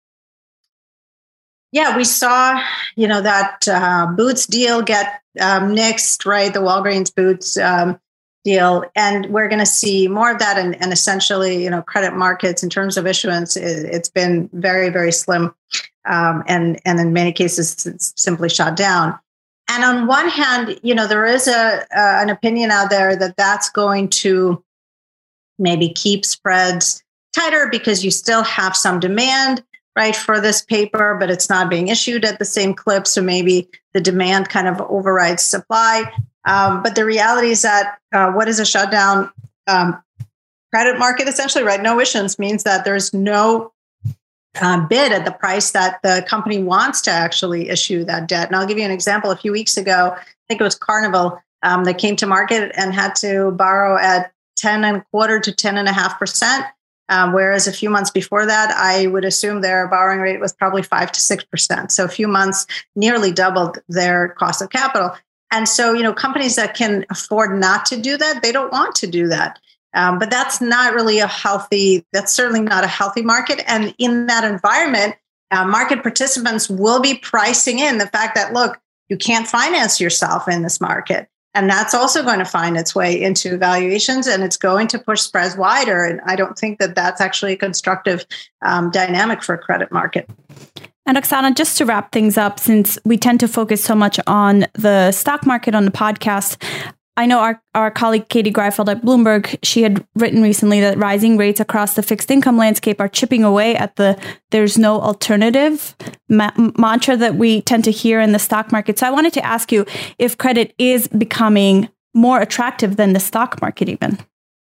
Yeah, we saw, you know, that uh, Boots deal get um, nixed, right? The Walgreens Boots um deal. And we're going to see more of that. And, and essentially, you know, credit markets in terms of issuance, it, it's been very, very slim. Um, and, and in many cases, it's simply shut down. And on one hand, you know, there is a uh, an opinion out there that that's going to maybe keep spreads tighter because you still have some demand, right, for this paper, but it's not being issued at the same clip. So maybe the demand kind of overrides supply. Um, but the reality is that uh, what is a shutdown um, credit market essentially, right? No issuance means that there's no uh, bid at the price that the company wants to actually issue that debt. And I'll give you an example. A few weeks ago, I think it was Carnival um, that came to market and had to borrow at ten and a quarter to ten and a half percent. Um, whereas a few months before that, I would assume their borrowing rate was probably five to six percent. So a few months nearly doubled their cost of capital. And so, you know, companies that can afford not to do that, they don't want to do that. Um, but that's not really a healthy, that's certainly not a healthy market. And in that environment, uh, market participants will be pricing in the fact that, look, you can't finance yourself in this market. And that's also going to find its way into valuations, and it's going to push spreads wider. And I don't think that that's actually a constructive um, dynamic for a credit market. And Oksana, just to wrap things up, since we tend to focus so much on the stock market on the podcast, I know our, our colleague Katie Greifeld at Bloomberg, she had written recently that rising rates across the fixed income landscape are chipping away at the there's no alternative ma- mantra that we tend to hear in the stock market. So I wanted to ask you if credit is becoming more attractive than the stock market even?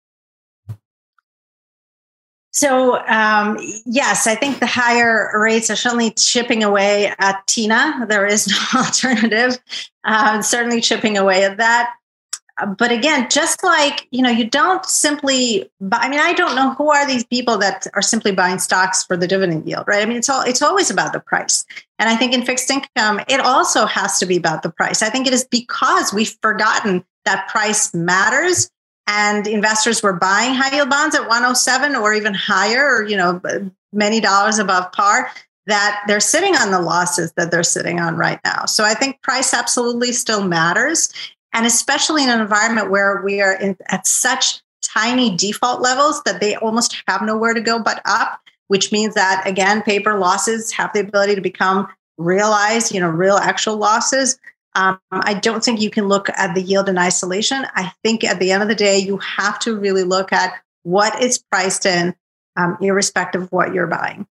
So, um, yes, I think the higher rates are certainly chipping away at Tina. There is no alternative. Uh, certainly chipping away at that. But again, just like, you know, you don't simply buy, I mean, I don't know who are these people that are simply buying stocks for the dividend yield, right? I mean, it's all, it's always about the price. And I think in fixed income, it also has to be about the price. I think it is because we've forgotten that price matters. And investors were buying high yield bonds at one oh seven or even higher, or, you know, many dollars above par, that they're sitting on the losses that they're sitting on right now. So I think price absolutely still matters. And especially in an environment where we are in, at such tiny default levels that they almost have nowhere to go but up, which means that, again, paper losses have the ability to become realized, you know, real actual losses. Um, I don't think you can look at the yield in isolation. I think at the end of the day, you have to really look at what is priced in, um, irrespective of what you're buying.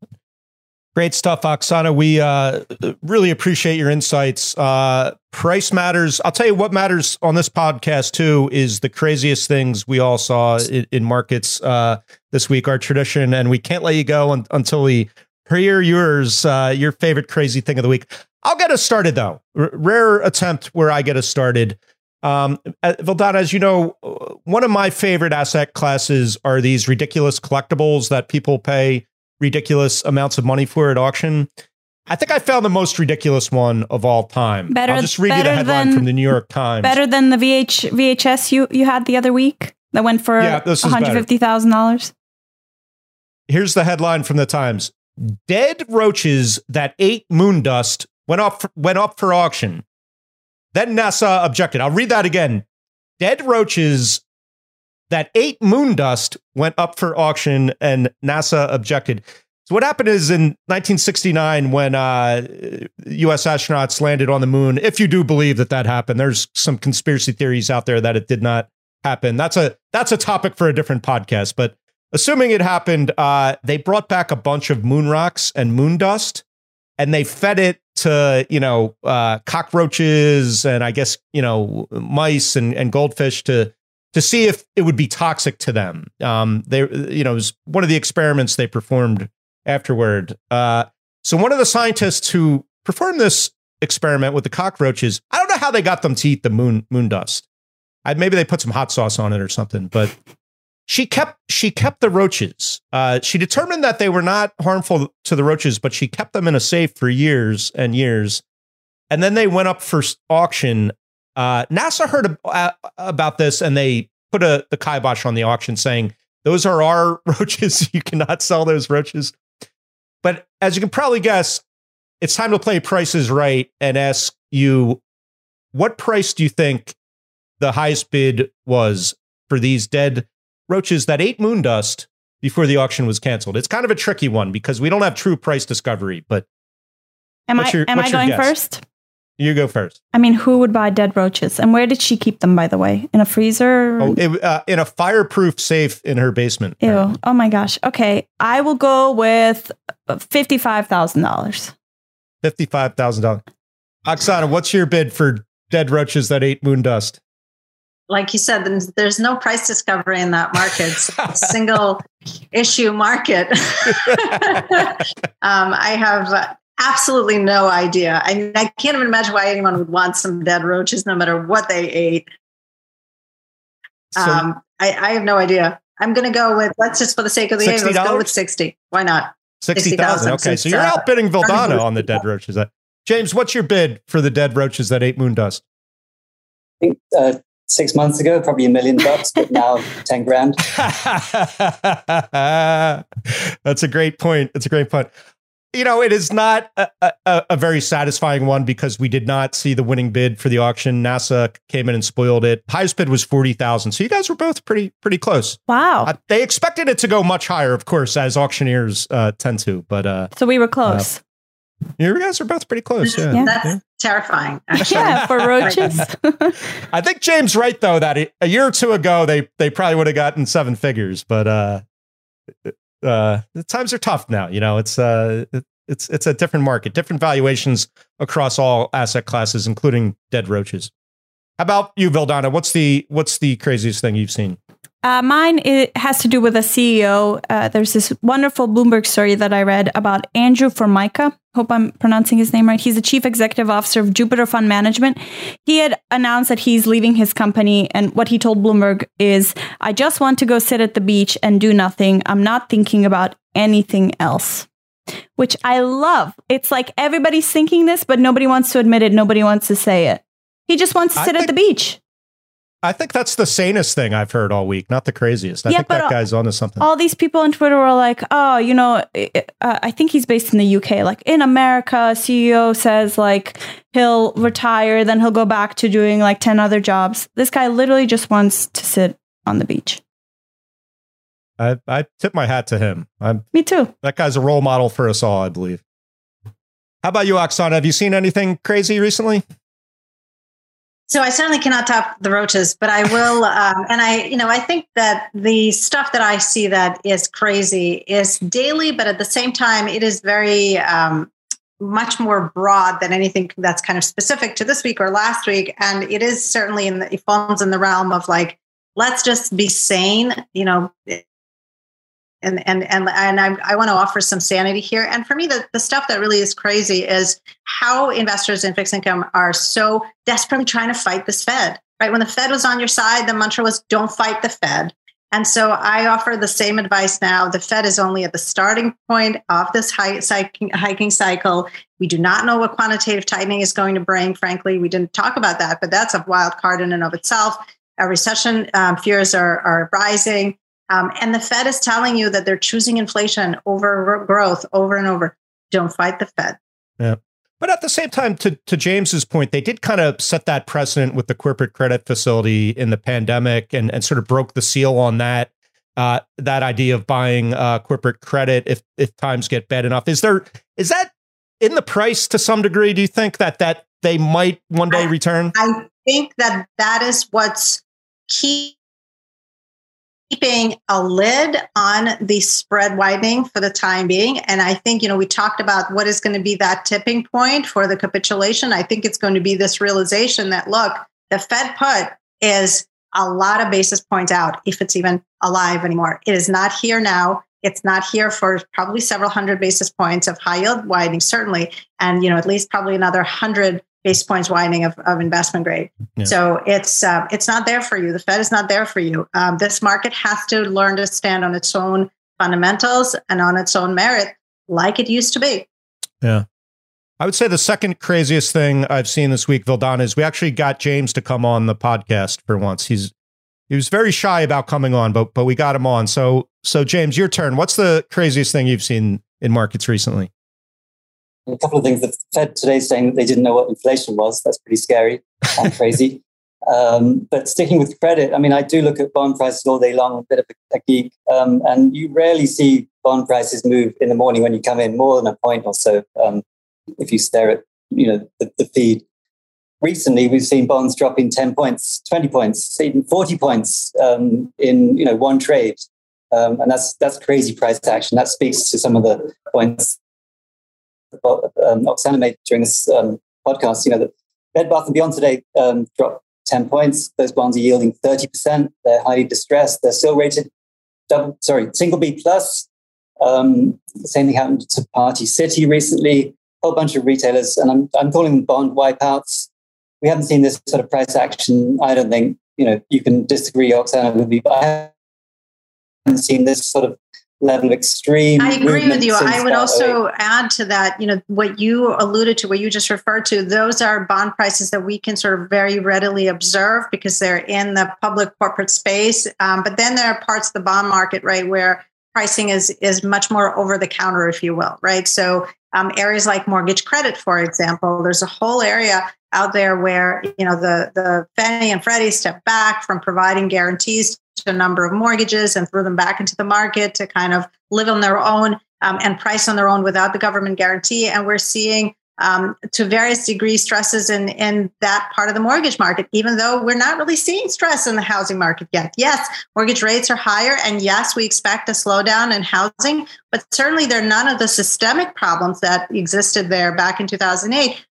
Great stuff, Oksana. We uh, really appreciate your insights. Uh, price matters. I'll tell you what matters on this podcast, too, is the craziest things we all saw in, in markets uh, this week, our tradition. And we can't let you go un- until we hear yours, uh, your favorite crazy thing of the week. I'll get us started, though. R- rare attempt where I get us started. Um, Vildana, as you know, one of my favorite asset classes are these ridiculous collectibles that people pay ridiculous amounts of money for at auction. I think I found the most ridiculous one of all time. Better, I'll just read you the headline than, from the New York Times. Better than the V H, V H S you, you had the other week that went for yeah, one hundred fifty thousand dollars. Here's the headline from the Times. Dead roaches that ate moon dust went up, went up for auction. Then NASA objected. I'll read that again. Dead roaches that ate moon dust went up for auction and NASA objected. So what happened is in nineteen sixty-nine, when uh, U S astronauts landed on the moon, if you do believe that that happened, there's some conspiracy theories out there that it did not happen. That's a that's a topic for a different podcast. But assuming it happened, uh, they brought back a bunch of moon rocks and moon dust, and they fed it to, you know, uh, cockroaches and I guess, you know, mice and, and goldfish to to see if it would be toxic to them. Um, they, you know, it was one of the experiments they performed afterward. Uh, so one of the scientists who performed this experiment with the cockroaches, I don't know how they got them to eat the moon moon dust. I, maybe they put some hot sauce on it or something, but she kept she kept the roaches. Uh, she determined that they were not harmful to the roaches, but she kept them in a safe for years and years. And then they went up for auction. Uh, NASA heard ab- about this and they put a the kibosh on the auction saying, those are our roaches. You cannot sell those roaches. But as you can probably guess, it's time to play Price is Right and ask you, what price do you think the highest bid was for these dead roaches that ate moon dust before the auction was canceled? It's kind of a tricky one because we don't have true price discovery, but am I, your, am I going guess? first? You go first. I mean, who would buy dead roaches? And where did she keep them, by the way? In a freezer? Oh, it, uh, in a fireproof safe in her basement. Ew. Apparently. Oh my gosh. Okay. I will go with fifty-five thousand dollars. fifty-five thousand dollars. Oksana, what's your bid for dead roaches that ate moon dust? Like you said, there's no price discovery in that market. It's a single issue market. um, I have uh, absolutely no idea. I mean, I can't even imagine why anyone would want some dead roaches, no matter what they ate. So, um, I, I have no idea. I'm going to go with, let's just for the sake of the game, let's go with sixty. Why not? sixty thousand. Okay, so you're uh, outbidding Vildana on the dead roaches. James, what's your bid for the dead roaches that ate moon dust? I think uh, six months ago, probably a million bucks, but now ten grand. That's a great point. That's a great point. You know, it is not a, a, a very satisfying one because we did not see the winning bid for the auction. NASA came in and spoiled it. Highest bid was forty thousand. So you guys were both pretty, pretty close. Wow. Uh, they expected it to go much higher, of course, as auctioneers uh, tend to. But uh, so we were close. Uh, you guys are both pretty close. Yeah. yeah. That's yeah. terrifying. Actually. Yeah, for roaches. I think James right, though, that a year or two ago, they they probably would have gotten seven figures. But uh, uh, the times are tough now. You know, it's uh, it, it's it's a different market, different valuations across all asset classes, including dead roaches. How about you, Vildana? What's the what's the craziest thing you've seen? Uh, mine it has to do with a C E O. Uh, there's this wonderful Bloomberg story that I read about Andrew Formica. Hope I'm pronouncing his name right. He's the chief executive officer of Jupiter Fund Management. He had announced that he's leaving his company. And what he told Bloomberg is, I just want to go sit at the beach and do nothing. I'm not thinking about anything else, which I love. It's like everybody's thinking this, but nobody wants to admit it. Nobody wants to say it. He just wants to sit think- at the beach. I think that's the sanest thing I've heard all week, not the craziest. I yeah, think that guy's onto something. All these people on Twitter were like, oh, you know, uh, I think he's based in the U K. Like in America, a C E O says like he'll retire, then he'll go back to doing like ten other jobs. This guy literally just wants to sit on the beach. I, I tip my hat to him. I'm, Me too. That guy's a role model for us all, I believe. How about you, Oksana? Have you seen anything crazy recently? So I certainly cannot top the roaches, but I will. Um, and I, you know, I think that the stuff that I see that is crazy is daily, but at the same time, it is very um, much more broad than anything that's kind of specific to this week or last week. And it is certainly in the, it falls in the realm of like, let's just be sane, you know, and and and and I, I want to offer some sanity here. And for me, the, the stuff that really is crazy is how investors in fixed income are so desperately trying to fight this Fed. Right? When the Fed was on your side, the mantra was "Don't fight the Fed." And so I offer the same advice now. The Fed is only at the starting point of this high, hiking cycle. We do not know what quantitative tightening is going to bring. Frankly, we didn't talk about that, but that's a wild card in and of itself. Our recession um, fears are, are rising. Um, and the Fed is telling you that they're choosing inflation over growth over and over. Don't fight the Fed. Yeah. But at the same time, to, to James's point, they did kind of set that precedent with the corporate credit facility in the pandemic and, and sort of broke the seal on that, uh, that idea of buying uh, corporate credit if if times get bad enough. Is there is that in the price to some degree? Do you think that that they might one day I, return? I think that that is what's key. Keeping a lid on the spread widening for the time being. And I think, you know, we talked about what is going to be that tipping point for the capitulation. I think it's going to be this realization that, look, the Fed put is a lot of basis points out, if it's even alive anymore. It is not here now. It's not here for probably several hundred basis points of high yield widening, certainly. And, you know, at least probably another hundred basis points widening of, of investment grade. Yeah. So it's uh, it's not there for you. The Fed is not there for you. Um, this market has to learn to stand on its own fundamentals and on its own merit, like it used to be. Yeah. I would say the second craziest thing I've seen this week, Vildana, is we actually got James to come on the podcast for once. He's he was very shy about coming on, but but we got him on. So so James, your turn. What's the craziest thing you've seen in markets recently? A couple of things. The Fed today saying that they didn't know what inflation was. That's pretty scary and crazy. Um, but sticking with credit, I mean, I do look at bond prices all day long, a bit of a, a geek. Um, and you rarely see bond prices move in the morning when you come in more than a point or so. Um, if you stare at, you know, the, the feed. Recently, we've seen bonds dropping ten points, twenty points, even forty points um, in, you know, one trade. Um, and that's that's crazy price action. That speaks to some of the points Um, Oksana made during this um, podcast. You know, the Bed Bath and Beyond today um, dropped ten points. Those bonds are yielding thirty percent. They're highly distressed. They're still rated double, sorry, single B plus. Um, the same thing happened to Party City recently. A whole bunch of retailers, and I'm I'm calling them bond wipeouts. We haven't seen this sort of price action. I don't think, you know, you can disagree, Oksana, with me, but I haven't seen this sort of level of extreme. I agree with you. I would also add to that, you know, what you alluded to, what you just referred to, those are bond prices that we can sort of very readily observe because they're in the public corporate space. Um, but then there are parts of the bond market, right, where pricing is is much more over the counter, if you will, right? So um, areas like mortgage credit, for example, there's a whole area out there where, you know, the, the Fannie and Freddie step back from providing guarantees to a number of mortgages and threw them back into the market to kind of live on their own um, and price on their own without the government guarantee. And we're seeing um, to various degrees stresses in, in that part of the mortgage market, even though we're not really seeing stress in the housing market yet. Yes, mortgage rates are higher. And yes, we expect a slowdown in housing, but certainly there are none of the systemic problems that existed there back in two thousand eight.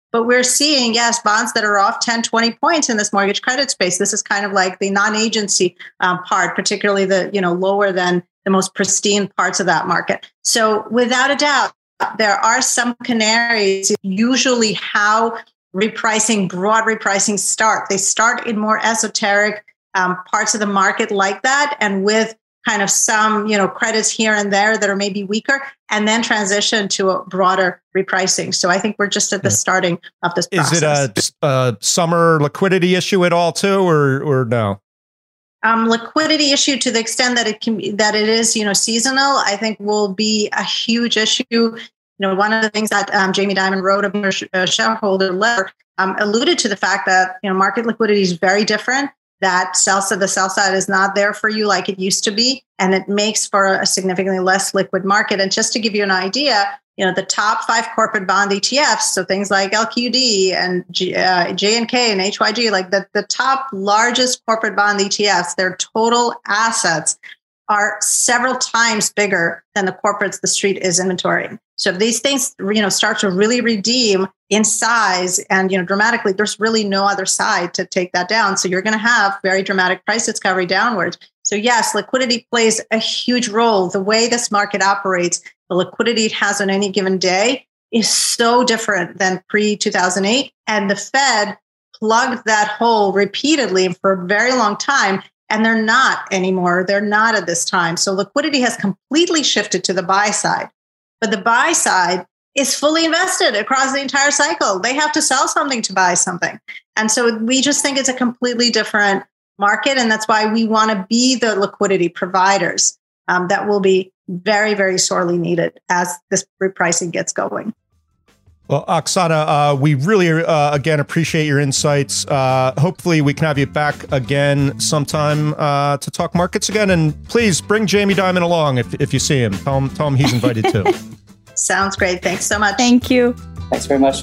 But we're seeing, yes, bonds that are off ten, twenty points in this mortgage credit space. This is kind of like the non-agency um, part, particularly the, you know, lower than the most pristine parts of that market. So without a doubt, there are some canaries, usually how repricing, broad repricing start. They start in more esoteric um, parts of the market like that, and with kind of some, you know, credits here and there that are maybe weaker, and then transition to a broader repricing. So I think we're just at the starting of this process. Is it a, a summer liquidity issue at all too, or or no? Um, liquidity issue to the extent that it can be, that it is, you know, seasonal, I think will be a huge issue. You know, one of the things that um, Jamie Dimon wrote in her sh- uh, shareholder letter um, alluded to the fact that, you know, market liquidity is very different. That sell side, the sell side is not there for you like it used to be, and it makes for a significantly less liquid market. And just to give you an idea, you know, the top five corporate bond E T Fs, so things like L Q D and G, uh, J N K and H Y G, like the, the top largest corporate bond E T Fs, their total assets are several times bigger than the corporates the street is inventorying. So if these things, you know, start to really redeem in size and, you know, dramatically, there's really no other side to take that down. So you're going to have very dramatic price discovery downwards. So yes, liquidity plays a huge role. The way this market operates, the liquidity it has on any given day is so different than pre two thousand eight. And the Fed plugged that hole repeatedly for a very long time. And they're not anymore. They're not at this time. So liquidity has completely shifted to the buy side. But the buy side is fully invested across the entire cycle. They have to sell something to buy something. And so we just think it's a completely different market. And that's why we want to be the liquidity providers um, that will be very, very sorely needed as this repricing gets going. Well, Oksana, uh, we really, uh, again, appreciate your insights. Uh, hopefully we can have you back again sometime uh, to talk markets again. And please bring Jamie Dimon along if, if you see him. Tell him, tell him he's invited too. Sounds great. Thanks so much. Thank you. Thanks very much.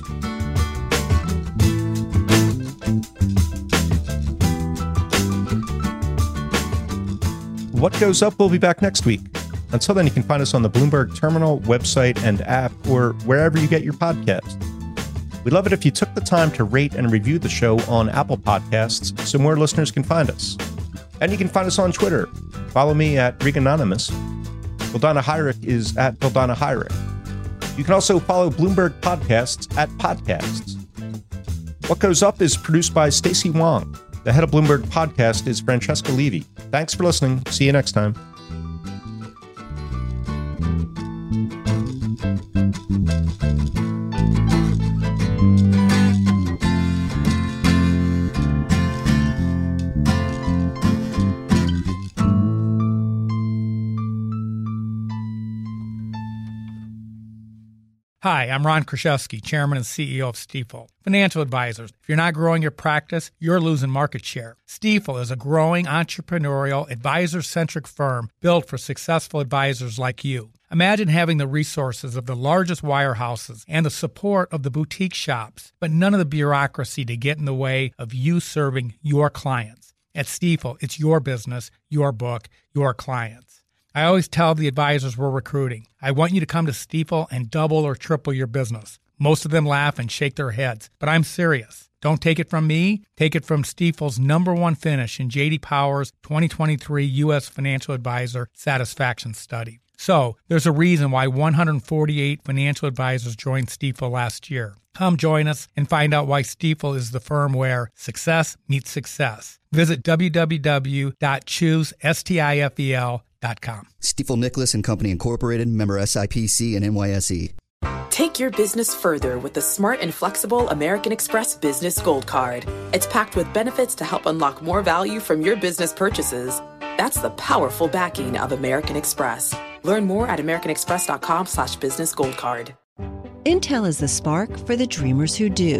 What Goes Up will be back next week. Until then, you can find us on the Bloomberg Terminal website and app, or wherever you get your podcasts. We'd love it if you took the time to rate and review the show on Apple Podcasts so more listeners can find us. And you can find us on Twitter. Follow me at Reganonymous. Vildana Heinrich is at Vildana Heinrich. You can also follow Bloomberg Podcasts at Podcasts. What Goes Up is produced by Stacey Wong. The head of Bloomberg Podcast is Francesca Levy. Thanks for listening. See you next time. Hi, I'm Ron Kruszewski, Chairman and C E O of Stifel Financial Advisors. If you're not growing your practice, you're losing market share. Stifel is a growing, entrepreneurial, advisor-centric firm built for successful advisors like you. Imagine having the resources of the largest wirehouses and the support of the boutique shops, but none of the bureaucracy to get in the way of you serving your clients. At Stifel, it's your business, your book, your clients. I always tell the advisors we're recruiting, I want you to come to Stifel and double or triple your business. Most of them laugh and shake their heads, but I'm serious. Don't take it from me. Take it from Stifel's number one finish in J D Power's twenty twenty-three U S Financial Advisor Satisfaction Study. So, there's a reason why one hundred forty-eight financial advisors joined Stifel last year. Come join us and find out why Stifel is the firm where success meets success. Visit w w w dot choose stifel dot com. Stifel Nicholas and Company Incorporated, member S I P C and N Y S E. Take your business further with the smart and flexible American Express Business Gold Card. It's packed with benefits to help unlock more value from your business purchases. That's the powerful backing of American Express. Learn more at americanexpress.com slash business gold card. Intel is the spark for the dreamers who do.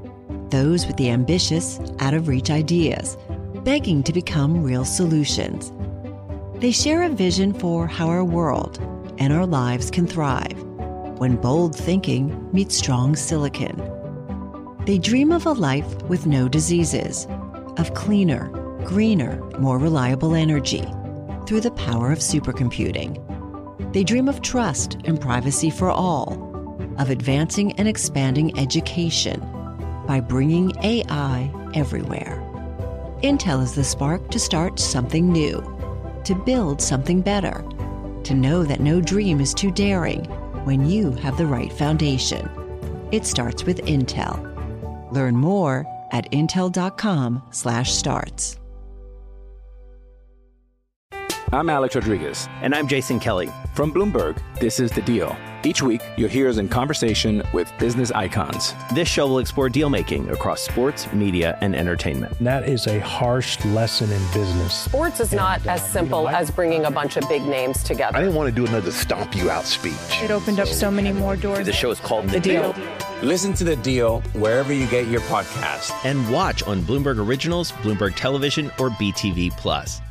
Those with the ambitious, out-of-reach ideas, begging to become real solutions. They share a vision for how our world and our lives can thrive when bold thinking meets strong silicon. They dream of a life with no diseases, of cleaner, greener, more reliable energy through the power of supercomputing. They dream of trust and privacy for all, of advancing and expanding education by bringing A I everywhere. Intel is the spark to start something new, to build something better, to know that no dream is too daring when you have the right foundation. It starts with Intel. Learn more at intel.com slash starts. I'm Alex Rodriguez. And I'm Jason Kelly. From Bloomberg, this is The Deal. Each week, you'll hear us in conversation with business icons. This show will explore deal-making across sports, media, and entertainment. That is a harsh lesson in business. Sports is not as simple as bringing a bunch of big names together. I didn't want to do another stomp you out speech. It opened up so many more doors. The show is called The, the Deal. Deal. Listen to The Deal wherever you get your podcasts. And watch on Bloomberg Originals, Bloomberg Television, or B T V Plus.